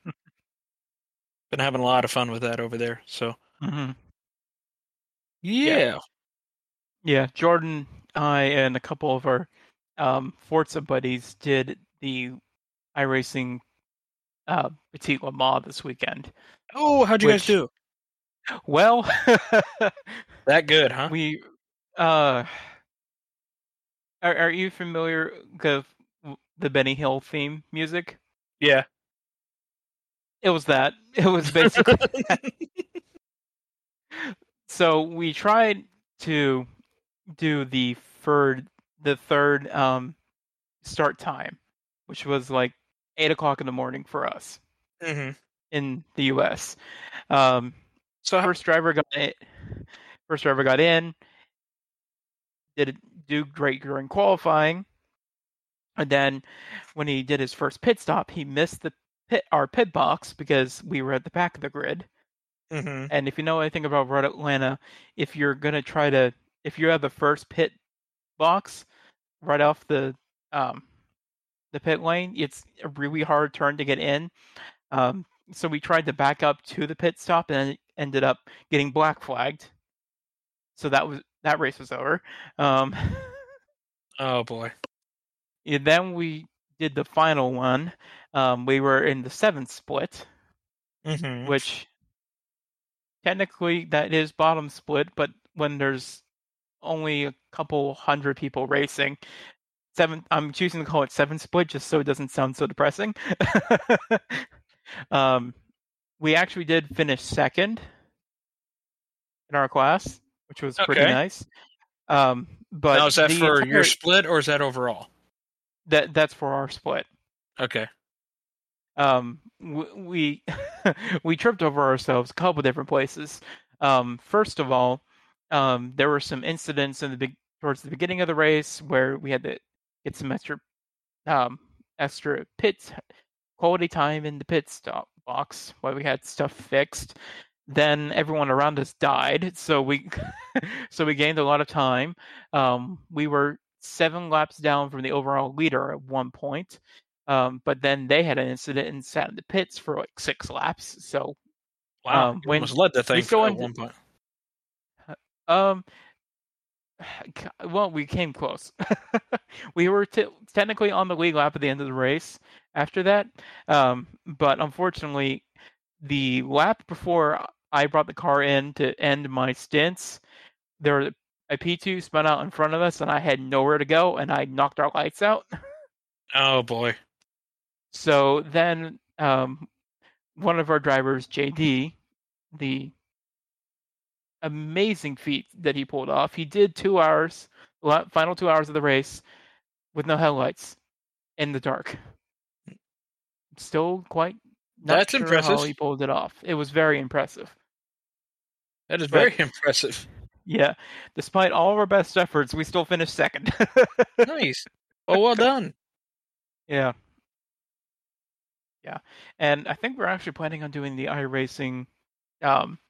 S4: been having a lot of fun with that over there. So,
S3: mm-hmm.
S4: yeah.
S3: yeah. Yeah, Jordan, I, and a couple of our um, Forza buddies did the iRacing uh, Petit Le Mans this weekend.
S4: Oh, how'd you
S3: which,
S4: guys do?
S3: Well,
S4: that good, huh?
S3: We, uh, are, are you familiar with the Benny Hill theme music?
S4: Yeah.
S3: It was that. It was basically that. So we tried to do the third, the third um, start time, which was like eight o'clock in the morning for us
S4: mm-hmm.
S3: in the U S. Um, so first driver got it. First driver got in. Did do great during qualifying, and then when he did his first pit stop, he missed the pit our pit box because we were at the back of the grid.
S4: Mm-hmm.
S3: And if you know anything about Road Atlanta, if you're gonna try to, if you have the first pit box right off the um, the pit lane, it's a really hard turn to get in. Um, so we tried to back up to the pit stop and it ended up getting black flagged. So that was that race was over. Um,
S4: oh boy!
S3: And then we did the final one. Um, we were in the seventh split,
S4: mm-hmm.
S3: which technically that is bottom split, but when there's only a couple hundred people racing, seven. I'm choosing to call it seven split just so it doesn't sound so depressing. um, we actually did finish second in our class, which was pretty
S4: okay.
S3: nice. Um, but
S4: now is that for
S3: entire,
S4: your split or is that overall?
S3: That that's for our split.
S4: Okay.
S3: Um, we we tripped over ourselves a couple different places. Um, first of all, um, there were some incidents in the big towards the beginning of the race where we had to get some extra um, extra pit quality time in the pit stop box while we had stuff fixed. Then everyone around us died, so we so we gained a lot of time. Um, we were seven laps down from the overall leader at one point, um, but then they had an incident and sat in the pits for like six laps. So,
S4: wow,
S3: um,
S4: you
S3: when
S4: almost led the thing
S3: at
S4: one point.
S3: Um, well, we came close. we were t- technically on the lead lap at the end of the race after that, um, but unfortunately, the lap before I brought the car in to end my stints, there was a P two spun out in front of us, and I had nowhere to go, and I knocked our lights out.
S4: Oh boy!
S3: So then, um, one of our drivers, J D, the amazing feat that he pulled off. He did two hours, final two hours of the race, with no headlights, in the dark. Still quite not
S4: That's
S3: sure
S4: impressive.
S3: how he pulled it off. It was very impressive.
S4: That is
S3: But-
S4: very impressive.
S3: Yeah, despite all of our best efforts, we still finished second.
S4: Nice. Oh, well done.
S3: Yeah. Yeah. And I think we're actually planning on doing the iRacing um,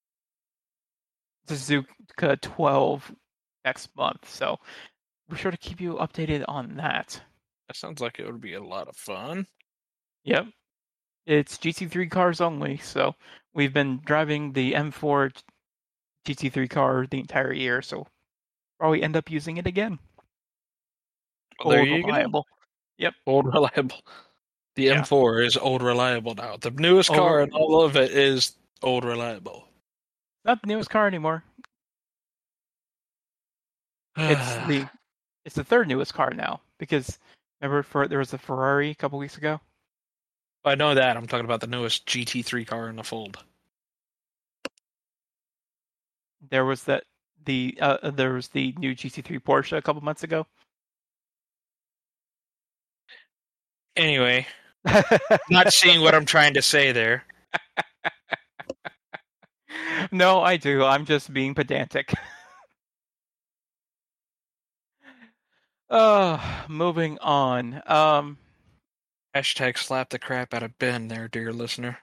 S3: Suzuka twelve next month. So we're sure to keep you updated on that.
S4: That sounds like it would be a lot of fun.
S3: Yep. It's G T three cars only. So we've been driving the M four G T three car the entire year. So probably end up using it again.
S4: Well, there
S3: Old
S4: you go.
S3: reliable.
S4: Old reliable. The
S3: Yeah.
S4: M four is old reliable now. The newest
S3: Old-
S4: car and all of it is old reliable.
S3: Not the newest car anymore. It's the it's the third newest car now because remember for there was a Ferrari a couple weeks ago.
S4: I know that. I'm talking about the newest G T three car in the fold.
S3: There was that the uh, there was the new G T three Porsche a couple months ago.
S4: Anyway, not seeing what I'm trying to say there.
S3: No, I do. I'm just being pedantic. Uh, moving on. Um,
S4: Hashtag slap the crap out of Ben there, dear listener.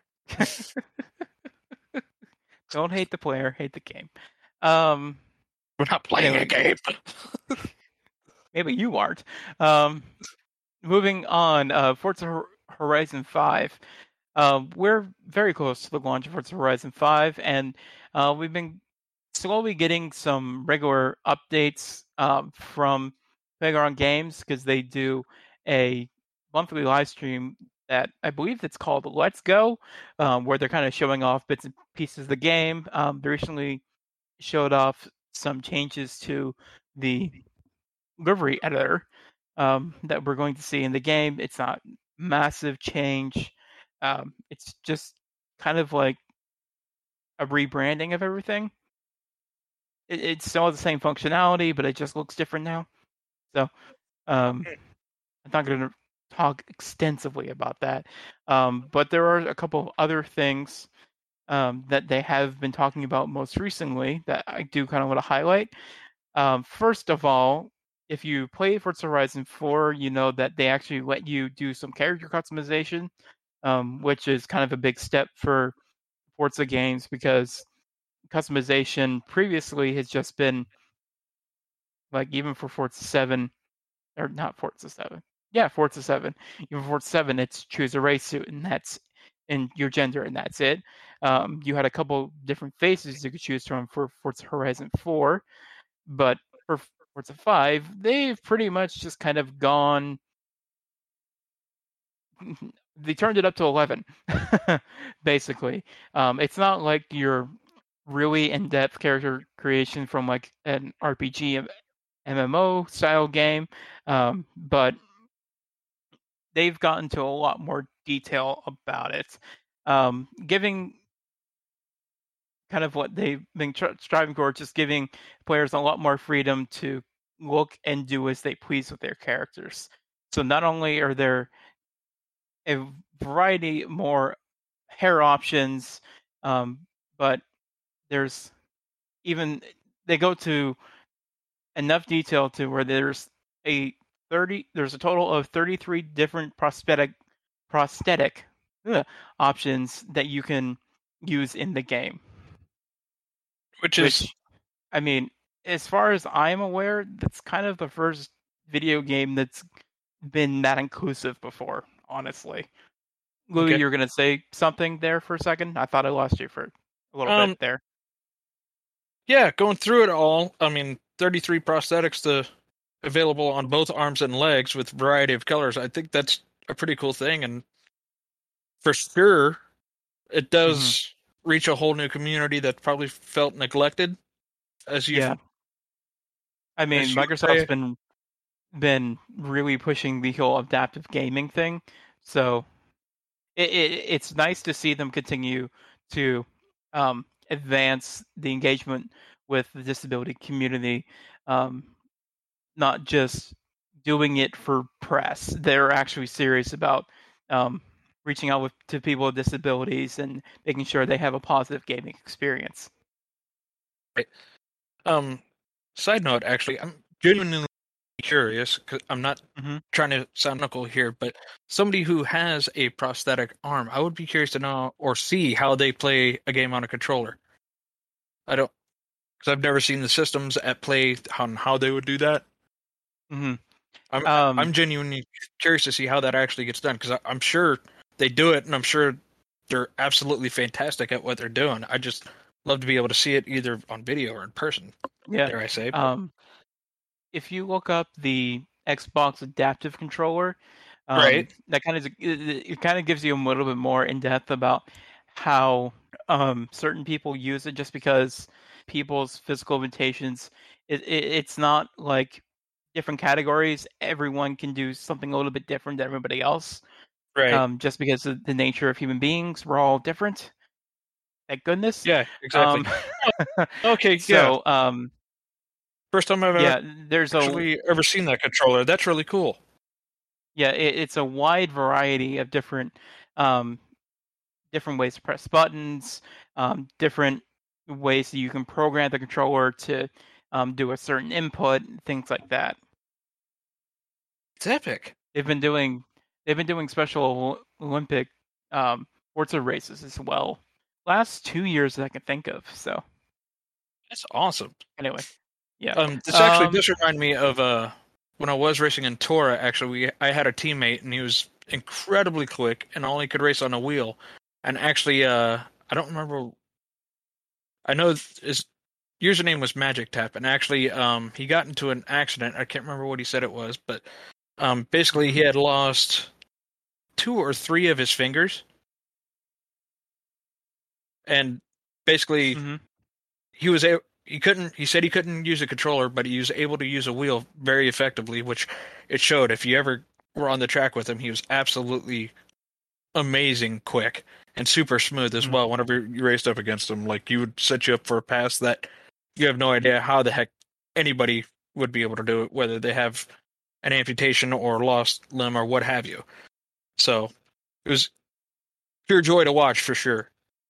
S3: Don't hate the player, hate the game. Um,
S4: We're not playing
S3: anyway.
S4: a game.
S3: Maybe you aren't. Um, moving on, uh, Forza Horizon five. Uh, we're very close to the launch of Forza Horizon five, and uh, we've been slowly getting some regular updates um, from Playground Games because they do a monthly live stream that I believe it's called Let's Go, um, where they're kind of showing off bits and pieces of the game. Um, they recently showed off some changes to the livery editor um, that we're going to see in the game. It's not massive change. Um, it's just kind of like a rebranding of everything. It, it still has the same functionality, but it just looks different now. So um, I'm not going to talk extensively about that. Um, but there are a couple of other things um, that they have been talking about most recently that I do kind of want to highlight. Um, first of all, if you play Forza Horizon four, you know that they actually let you do some character customization, um, which is kind of a big step for Forza games because customization previously has just been like even for Forza seven, or not Forza seven. Yeah, Forza seven. Even Forza seven, it's choose a race suit, and that's and your gender, and that's it. Um, you had a couple different faces you could choose from for Forza Horizon four, but for Forza five, they've pretty much just kind of gone. They turned it up to eleven, basically. Um, it's not like your really in-depth character creation from like an R P G, M M O style game, um, but they've gotten to a lot more detail about it, um, giving kind of what they've been tr- striving for, just giving players a lot more freedom to look and do as they please with their characters. So not only are there a variety more hair options, um, but there's even they go to enough detail to where there's a thirty there's a total of thirty-three different prosthetic prosthetic ugh, options that you can use in the game.
S4: Which is,
S3: Which, I mean, as far as I'm aware, that's kind of the first video game that's been that inclusive before, honestly. Louis,
S4: Okay.
S3: you're going to say something there for a second? I thought I lost you for a little
S4: Um,
S3: bit there.
S4: yeah, going through it all, I mean, thirty-three prosthetics to available on both arms and legs with variety of colors. I think that's a pretty cool thing, and for sure, it does reach a whole new community that probably felt neglected. As you,
S3: Yeah. I mean,
S4: as you
S3: Microsoft's
S4: say.
S3: been been really pushing the whole adaptive gaming thing, so it, it it's nice to see them continue to um, advance the engagement with the disability community, um, not just doing it for press. They're actually serious about um, reaching out with, to people with disabilities and making sure they have a positive gaming experience.
S4: Right. Um, side note, actually, I'm genuinely curious because I'm not
S3: mm-hmm.
S4: trying to sound cynical here, but somebody who has a prosthetic arm, I would be curious to know or see how they play a game on a controller. I don't, because I've never seen the systems at play on how they would do that.
S3: Mm-hmm.
S4: I'm
S3: Um,
S4: I'm genuinely curious to see how that actually gets done because I'm sure they do it, and I'm sure they're absolutely fantastic at what they're doing. I just love to be able to see it either on video or in person.
S3: yeah.
S4: Dare I say? But,
S3: Um, if you look up the Xbox Adaptive Controller, um,
S4: right,
S3: that kind of it, it kind of gives you a little bit more in depth about how um, certain people use it, just because people's physical limitations it, it it's not like different categories. Everyone can do something a little bit different than everybody else.
S4: Right.
S3: Um, just because of the nature of human beings, we're all different. Thank goodness.
S4: Yeah, exactly.
S3: Um,
S4: okay,
S3: so,
S4: yeah.
S3: Um,
S4: First time I've
S3: yeah,
S4: ever
S3: there's
S4: actually
S3: a,
S4: ever seen that controller. That's really cool.
S3: Yeah, it, it's a wide variety of different um, different ways to press buttons, um, different ways that you can program the controller to um, do a certain input, things like that.
S4: It's epic.
S3: They've been doing they've been doing special Olympic um, Forza races as well. Last two years that I can think of. So
S4: That's awesome.
S3: anyway, yeah.
S4: Um, this actually
S3: Um,
S4: does remind me of uh when I was racing in Tora. Actually, we I had a teammate and he was incredibly quick and only could race on a wheel. And actually, uh, I don't remember. I know his username was Magic Tap, and actually, um, he got into an accident. I can't remember what he said it was, but um, basically, he had lost two or three of his fingers, and basically,
S3: mm-hmm.
S4: he was a he couldn't. He said he couldn't use a controller, but he was able to use a wheel very effectively, which it showed. If you ever were on the track with him, he was absolutely amazing, quick, and super smooth as
S3: Mm-hmm.
S4: well. Whenever you raced up against him, like he would set you up for a pass that you have no idea how the heck anybody would be able to do it, whether they have an amputation or lost limb or what have you. So it was pure joy to watch for sure.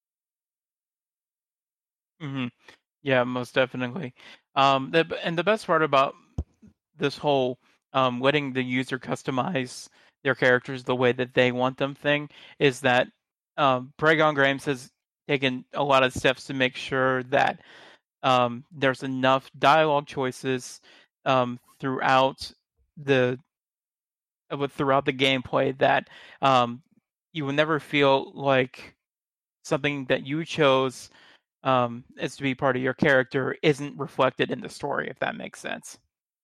S3: Mm-hmm. Yeah, most definitely. Um, the, and the best part about this whole um, letting the user customize their characters the way that they want them thing is that um, Paragon Games has taken a lot of steps to make sure that um, there's enough dialogue choices um, throughout the uh, throughout the gameplay that um, you will never feel like something that you chose um, as to be part of your character isn't reflected in the story, if that makes sense.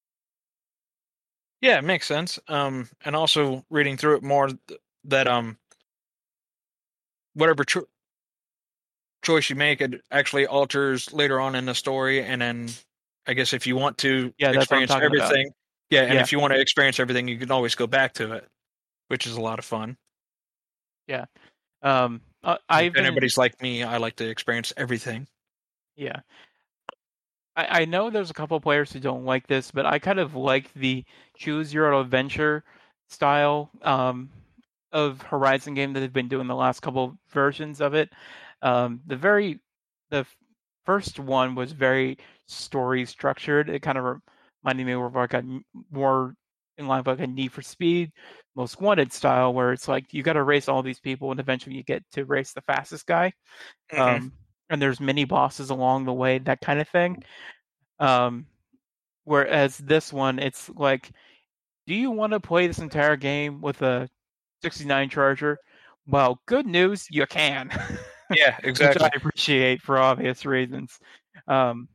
S4: Yeah, it makes sense. Um, and also reading through it more, that um, whatever cho- choice you make, it actually alters later on in the story. And then, I guess if you want to
S3: Yeah, that's what I'm
S4: experience
S3: talking about.
S4: everything, yeah, and
S3: Yeah.
S4: if you want to experience everything, you can always go back to it, which is a lot of fun.
S3: Yeah. Um, uh, I've
S4: If
S3: been,
S4: anybody's like me, I like to experience everything.
S3: yeah. I, I know there's a couple players who don't like this, but I kind of like the choose your own adventure style um, of Horizon game that they've been doing the last couple versions of it. Um, the very the f- first one was very story structured. It kind of reminded me of like a n- more in line with like a Need for Speed, Most Wanted style, where it's like you got to race all these people and eventually you get to race the fastest guy.
S4: Mm-hmm.
S3: Um, and there's mini bosses along the way, that kind of thing. Um, whereas this one, it's like, do you want to play this entire game with a sixty-nine Charger? Well, good news, you can.
S4: Yeah, exactly.
S3: Which I appreciate for obvious reasons. Um,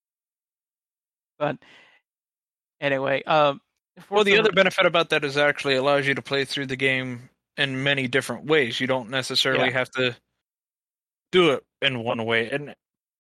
S3: but anyway, um,
S4: well, the
S3: Forza-
S4: other benefit about that is it actually allows you to play through the game in many different ways. You don't necessarily
S3: Yeah.
S4: have to do it in one way. And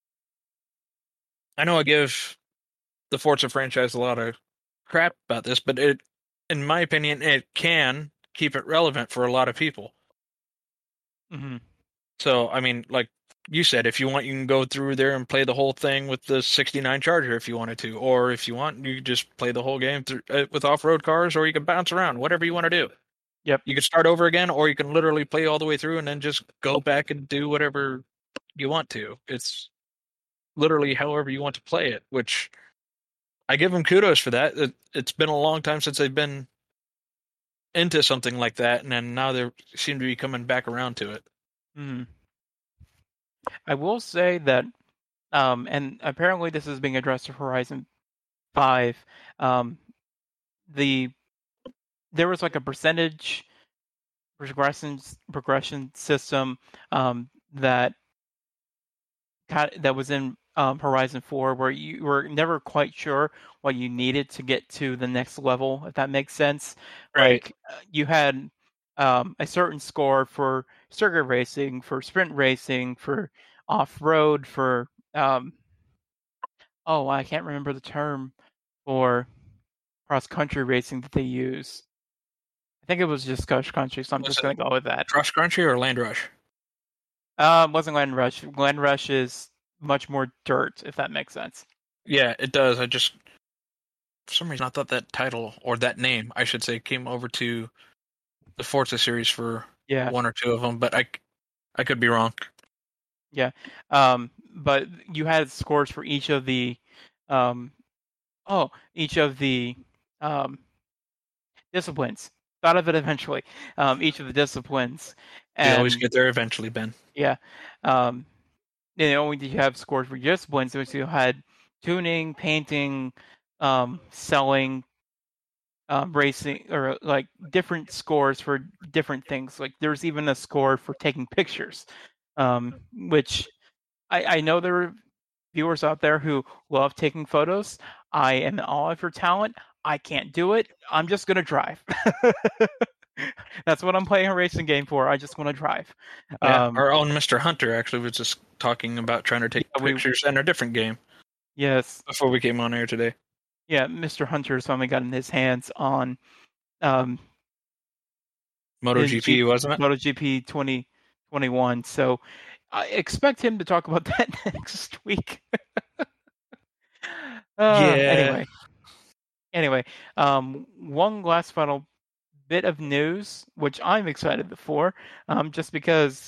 S4: I know I give the Forza franchise a lot of crap about this, but it, in my opinion, it can keep it relevant for a lot of people.
S3: Mhm.
S4: So, I mean, like you said, if you want, you can go through there and play the whole thing with the sixty-nine Charger if you wanted to, or if you want, you just play the whole game through, uh, with off-road cars, or you can bounce around, whatever you want to do.
S3: Yep.
S4: You can start over again, or you can literally play all the way through and then just go back and do whatever you want to. It's literally however you want to play it, which I give them kudos for that. It, it's been a long time since they've been into something like that, and then now they seem to be coming back around to it.
S3: Mhm. I will say that, um, and apparently this is being addressed in Horizon Five. Um, the there was like a percentage progression progression system um, that that was in um, Horizon Four, where you were never quite sure what you needed to get to the next level, if that makes sense.
S4: Right.
S3: Like you had um, a certain score for circuit racing, for sprint racing, for off road, for um, oh, I can't remember the term for cross country racing that they use. I think it was just cross country, so I'm
S4: Was
S3: just
S4: it
S3: going to go with that.
S4: Cross country or land rush?
S3: Um, wasn't Glen Rush. Glen Rush is much more dirt, if that makes sense.
S4: Yeah, it does. I just, for some reason, I thought that title, or that name, I should say, came over to the Forza series for
S3: Yeah.
S4: one or two of them, but I, I could be wrong.
S3: Yeah. Um, but you had scores for each of the, um, oh, each of the um, disciplines. Thought of it eventually. Um, each of the disciplines.
S4: You
S3: And,
S4: always get there eventually, Ben.
S3: Yeah. Um, you know, only did you have scores for disciplines, so you had tuning, painting, um, selling, um, racing, or like different scores for different things. Like there's even a score for taking pictures, um, which I, I know there are viewers out there who love taking photos. I am in awe of your talent. I can't do it. I'm just gonna drive. That's what I'm playing a racing game for. I just want to drive.
S4: Yeah,
S3: Um,
S4: our own Mister Hunter actually was just talking about trying to take
S3: Yeah, we-
S4: pictures in a different game
S3: yes.
S4: before we came on air today.
S3: Yeah, Mister Hunter's finally gotten his hands on um,
S4: MotoGP,
S3: G-
S4: wasn't it?
S3: MotoGP twenty twenty-one. So I expect him to talk about that next week. uh,
S4: Yeah.
S3: Anyway, anyway, um, one last final bit of news, which I'm excited for, um, just because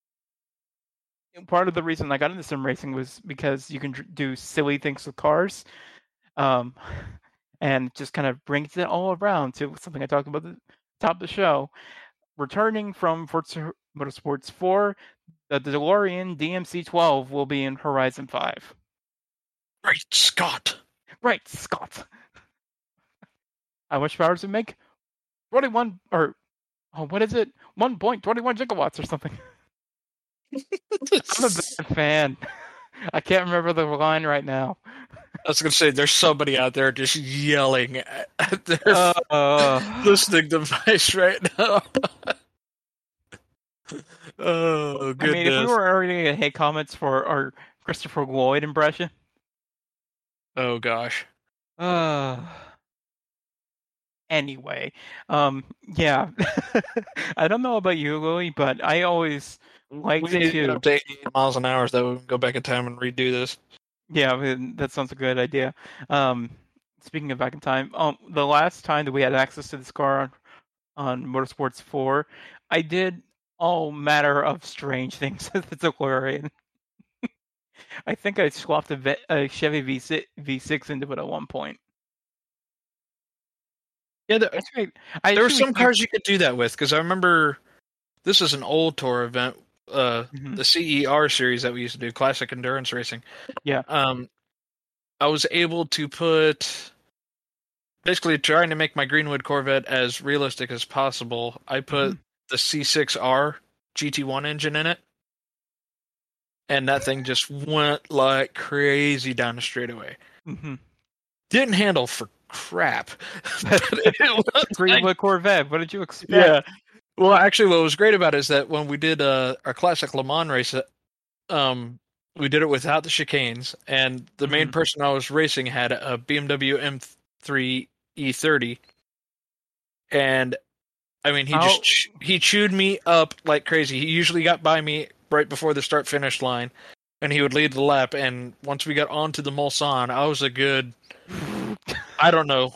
S3: part of the reason I got into sim racing was because you can dr- do silly things with cars. Um, and just kind of brings it all around to something I talked about at the top of the show. Returning from Forza Motorsports four, the DeLorean D M C twelve will be in Horizon five.
S4: Right, Scott.
S3: Right, Scott. How much power does it make? twenty-one, or, oh, what is it? one point two one gigawatts or something. I'm a big fan. I can't remember the line right now.
S4: I was going to say, there's somebody out there just yelling at their
S3: Uh, uh,
S4: listening device right now. Oh, goodness.
S3: I mean, if we were already going to hate comments for our Christopher Lloyd impression.
S4: Oh, gosh.
S3: Uh, anyway, um, yeah. I don't know about you, Louie, but I always like
S4: We need to get
S3: to.
S4: up to eighty miles an hour so that we can go back in time and redo this.
S3: Yeah, I mean, that sounds a good idea. Um, speaking of back in time, um, the last time that we had access to this car on, on Motorsports four, I did all manner of strange things with the DeLorean. I think I swapped a, ve- a Chevy V six, V six into it at one point.
S4: Yeah, the,
S3: That's great. I
S4: there were
S3: actually
S4: some
S3: think-
S4: cars you could do that with, because I remember this is an old tour event, uh,
S3: Mhm.
S4: the C E R series that we used to do, Classic Endurance Racing.
S3: Yeah.
S4: Um, I was able to put, basically trying to make my Greenwood Corvette as realistic as possible. I put
S3: Mhm.
S4: the C six R G T one engine in it, and that thing just went like crazy down the straightaway.
S3: Mhm.
S4: Didn't handle for crap. But it was like-
S3: Greenwood Corvette. What did you expect?
S4: yeah. Well, actually, what was great about it is that when we did uh, our classic Le Mans race, um, we did it without the chicanes, and the main
S3: Mhm.
S4: person I was racing had a B M W M three E thirty, and I mean, he
S3: How-
S4: just ch- he chewed me up like crazy. He usually got by me right before the start finish line, and he would lead the lap. And once we got onto the Mulsanne, I was a good, I don't know.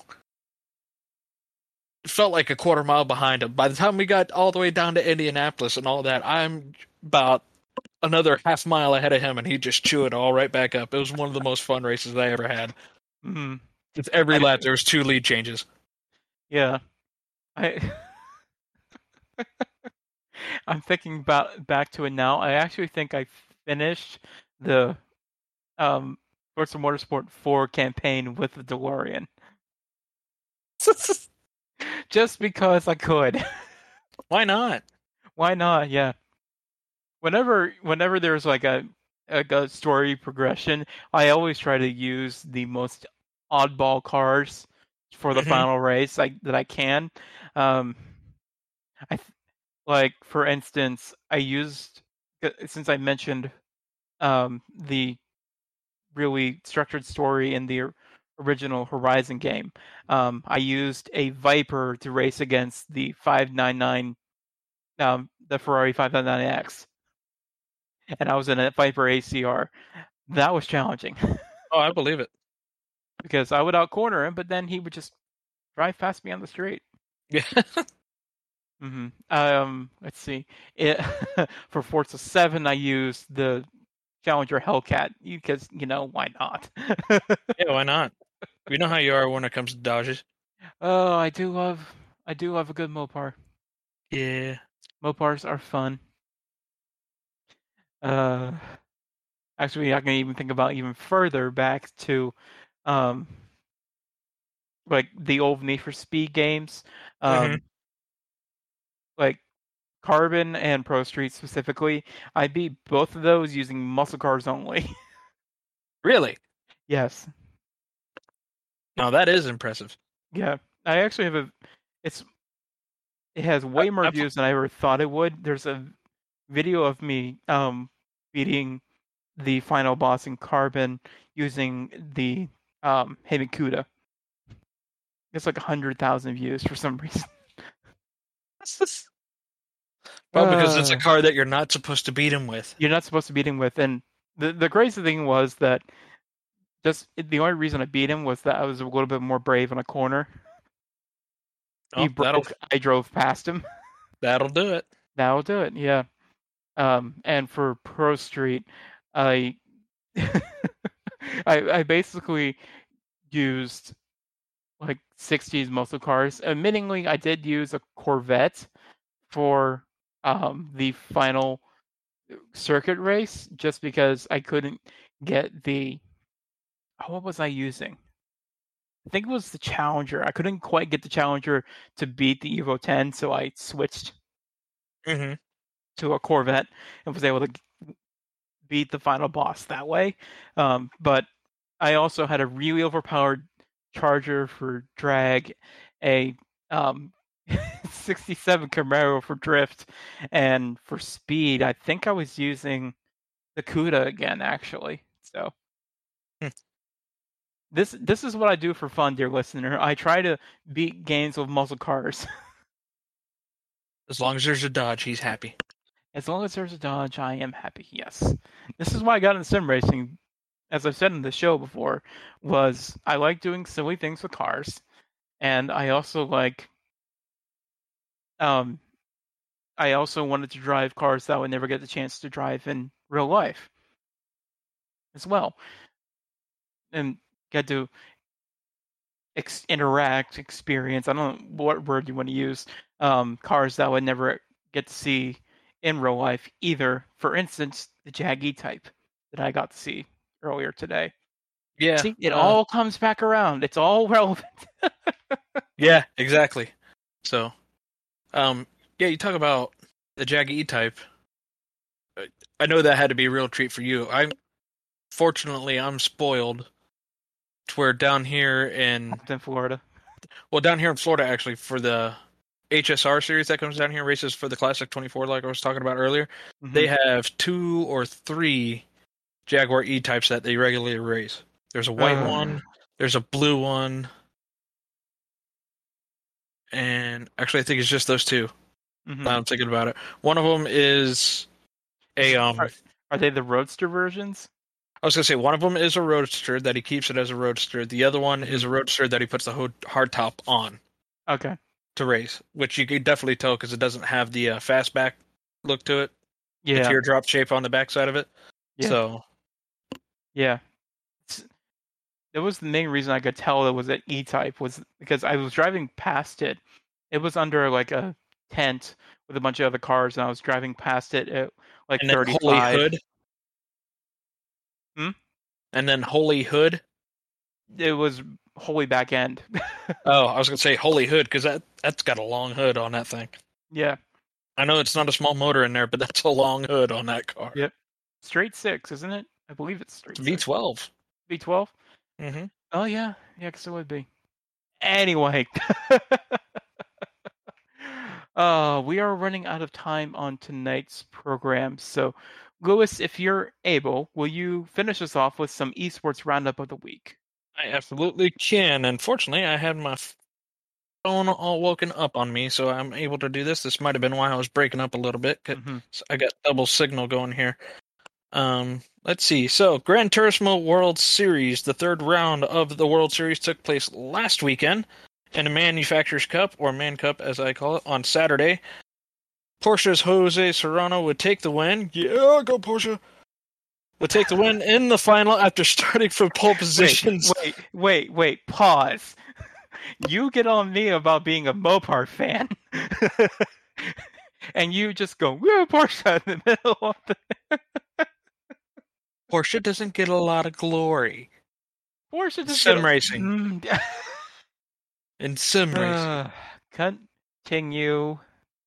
S4: It felt like a quarter mile behind him. By the time we got all the way down to Indianapolis and all that, I'm about another half mile ahead of him, and he just chewed it all right back up. It was one of the most fun races I ever had.
S3: Mhm.
S4: With every
S3: I-
S4: lap, there was two lead changes.
S3: Yeah. I I'm thinking about back to it now. I actually think I finished the um Forza Motorsport four campaign with the DeLorean. Just because I could.
S4: Why not?
S3: Why not? Yeah. Whenever whenever there's like a like a story progression, I always try to use the most oddball cars for the
S4: Mhm.
S3: final race like that I can. Um, I th- like for instance, I used since I mentioned um, the really structured story in the original Horizon game. Um, I used a Viper to race against the five ninety-nine, um, the Ferrari five ninety-nine X, and I was in a Viper A C R. That was challenging.
S4: Oh, I believe it.
S3: Because I would outcorner him, but then he would just drive past me on the street.
S4: Yeah.
S3: mm-hmm. Um, let's see. It, for Forza seven, I used the Challenger Hellcat because, you know, why not?
S4: Yeah, why not? We know how you are when it comes to Dodges.
S3: Oh, I do love, I do love a good Mopar.
S4: Yeah.
S3: Mopars are fun. Uh, actually, I can even think about even further back to, um, like the old Need for Speed games. Um,
S4: mm-hmm.
S3: Like Carbon and Pro Street specifically, I beat both of those using muscle cars only.
S4: Really?
S3: Yes.
S4: Now that is impressive.
S3: Yeah, I actually have a. It's. It has way more
S4: I,
S3: views than I ever thought it would. There's a video of me um beating the final boss in Carbon using the um Hemicuda. It's like a hundred thousand views for some reason.
S4: Well, because it's a
S3: Uh,
S4: car that you're not supposed to beat him with.
S3: You're not supposed to beat him with, and the the crazy thing was that just the only reason I beat him was that I was a little bit more brave in a corner.
S4: Oh,
S3: He broke. I drove past him.
S4: That'll do it.
S3: That'll do it. Yeah. Um, and for Pro Street, I I, I basically used like sixties muscle cars. Admittingly, I did use a Corvette for um, the final circuit race, just because I couldn't get the. Oh, what was I using? I think it was the Challenger. I couldn't quite get the Challenger to beat the Evo ten, so I switched
S4: Mm-hmm.
S3: to a Corvette and was able to beat the final boss that way. Um, but I also had a really overpowered Charger for drag, a um, sixty-seven Camaro for drift, and for speed, I think I was using the Cuda again, actually. So.
S4: Hmm.
S3: This this is what I do for fun, dear listener. I try to beat games with muscle cars.
S4: As long as there's a Dodge, he's happy.
S3: As long as there's a Dodge, I am happy. Yes. This is why I got into sim racing. As I've said in the show before, was I like doing silly things with cars, and I also like. Um, I also wanted to drive cars that I would never get the chance to drive in real life, as well, and get to. Ex- interact, experience. I don't know what word you want to use. Um, cars that I would never get to see in real life either. For instance, the Jag E-Type that I got to see earlier today.
S4: Yeah.
S3: See, it
S4: uh,
S3: all comes back around. It's all relevant.
S4: Yeah, exactly. So, um, yeah, you talk about the Jag E-Type. I know that had to be a real treat for you. I'm fortunately I'm spoiled. To where down here in
S3: in Florida.
S4: Well, down here in Florida, actually, for the H S R series that comes down here, races for the Classic twenty-four, like I was talking about earlier, mm-hmm. They have two or three Jaguar E-Types that they regularly race. There's a white uh. one, there's a blue one, and actually, I think it's just those two. Mm-hmm. I'm thinking about it. One of them is a um.
S3: Are, are they the Roadster versions?
S4: I was going to say, one of them is a Roadster that he keeps it as a Roadster. The other one is a Roadster that he puts the hardtop on.
S3: Okay.
S4: To race, which you can definitely tell because it doesn't have the uh, fastback look to it.
S3: Yeah.
S4: The teardrop shape on the backside of it.
S3: Yeah.
S4: So.
S3: Yeah. It's, that was the main reason I could tell it was an E-Type, was because I was driving past it. It was under like a tent with a bunch of other cars, and I was driving past it at like
S4: and then
S3: thirty-five.
S4: Holy Hood.
S3: Hmm?
S4: And then Holy Hood?
S3: It was Holy Back End.
S4: Oh, I was going to say Holy Hood, because that, that's got a long hood on that thing.
S3: Yeah.
S4: I know it's not a small motor in there, but that's a long hood on that car.
S3: Yep. Straight six, isn't it? I believe it's straight
S4: V twelve.
S3: Six. V twelve?
S4: Mm-hmm.
S3: Oh, yeah. Yeah, because it would be. Anyway. uh, we are running out of time on tonight's program, so Lewis, if you're able, will you finish us off with some esports roundup of the week?
S4: I absolutely can. Unfortunately, I had my phone all woken up on me, so I'm able to do this. This might have been why I was breaking up a little bit.
S3: Mm-hmm.
S4: I got double signal going here. Um, let's see. So, Gran Turismo World Series, the third round of the World Series took place last weekend in the Manufacturers' Cup, or Man Cup as I call it, on Saturday. Porsche's Jose Serrano would take the win. Yeah, go Porsche! Would take the win in the final after starting from pole positions.
S3: Wait, wait, wait, wait, pause. You get on me about being a Mopar fan. And you just go, woo, Porsche in the middle of the...
S4: Porsche doesn't get a lot of glory.
S3: Porsche just
S4: sim
S3: get...
S4: racing. In sim racing.
S3: Uh, continue.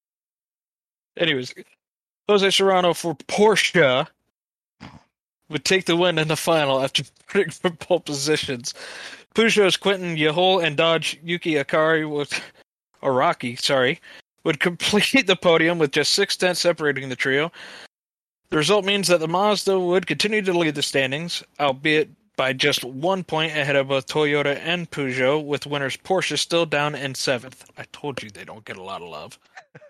S4: Anyways, Jose Serrano for Porsche would take the win in the final after starting from pole positions. Peugeot's Quentin Yahol and Dodge Yuki Akari would, Araki, sorry, would complete the podium with just six tenths separating the trio. The result means that the Mazda would continue to lead the standings, albeit by just one point ahead of both Toyota and Peugeot, with winners Porsche still down in seventh. I told you they don't get a lot of love.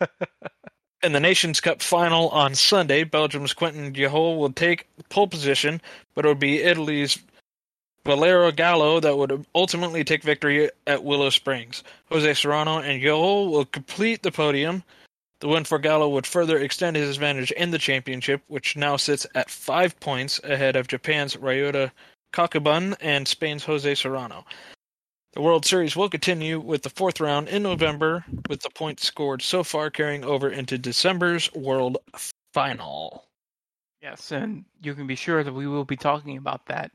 S4: In the Nations Cup final on Sunday, Belgium's Quentin Yahol will take pole position, but it would be Italy's Valerio Gallo that would ultimately take victory at Willow Springs. Jose Serrano and Yahol will complete the podium. The win for Gallo would further extend his advantage in the championship, which now sits at five points ahead of Japan's Ryota Kakubun and Spain's Jose Serrano. The World Series will continue with the fourth round in November, with the points scored so far carrying over into December's World Final.
S3: Yes, and you can be sure that we will be talking about that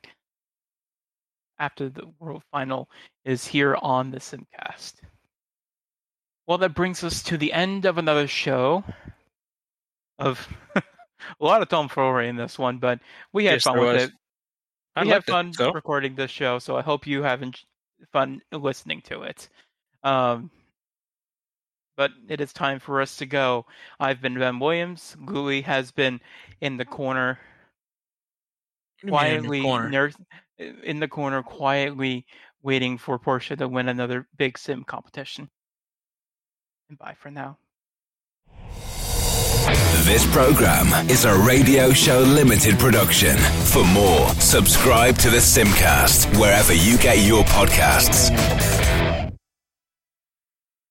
S3: after the World Final is here on the Simcast. Well, that brings us to the end of another show. Of a lot of tomfoolery in this one, but we had
S4: yes,
S3: fun with
S4: was.
S3: it.
S4: I
S3: We had
S4: liked
S3: fun
S4: it, so.
S3: recording this show, so I hope you have fun listening to it. Um, but it is time for us to go. I've been Ben Williams. Gui has been in the corner, quietly
S4: in the corner?
S3: nurse, in the corner, quietly waiting for Porsche to win another big sim competition. And bye for now.
S1: This program is a Radio Show Limited production. For more, subscribe to the Simcast wherever you get your podcasts.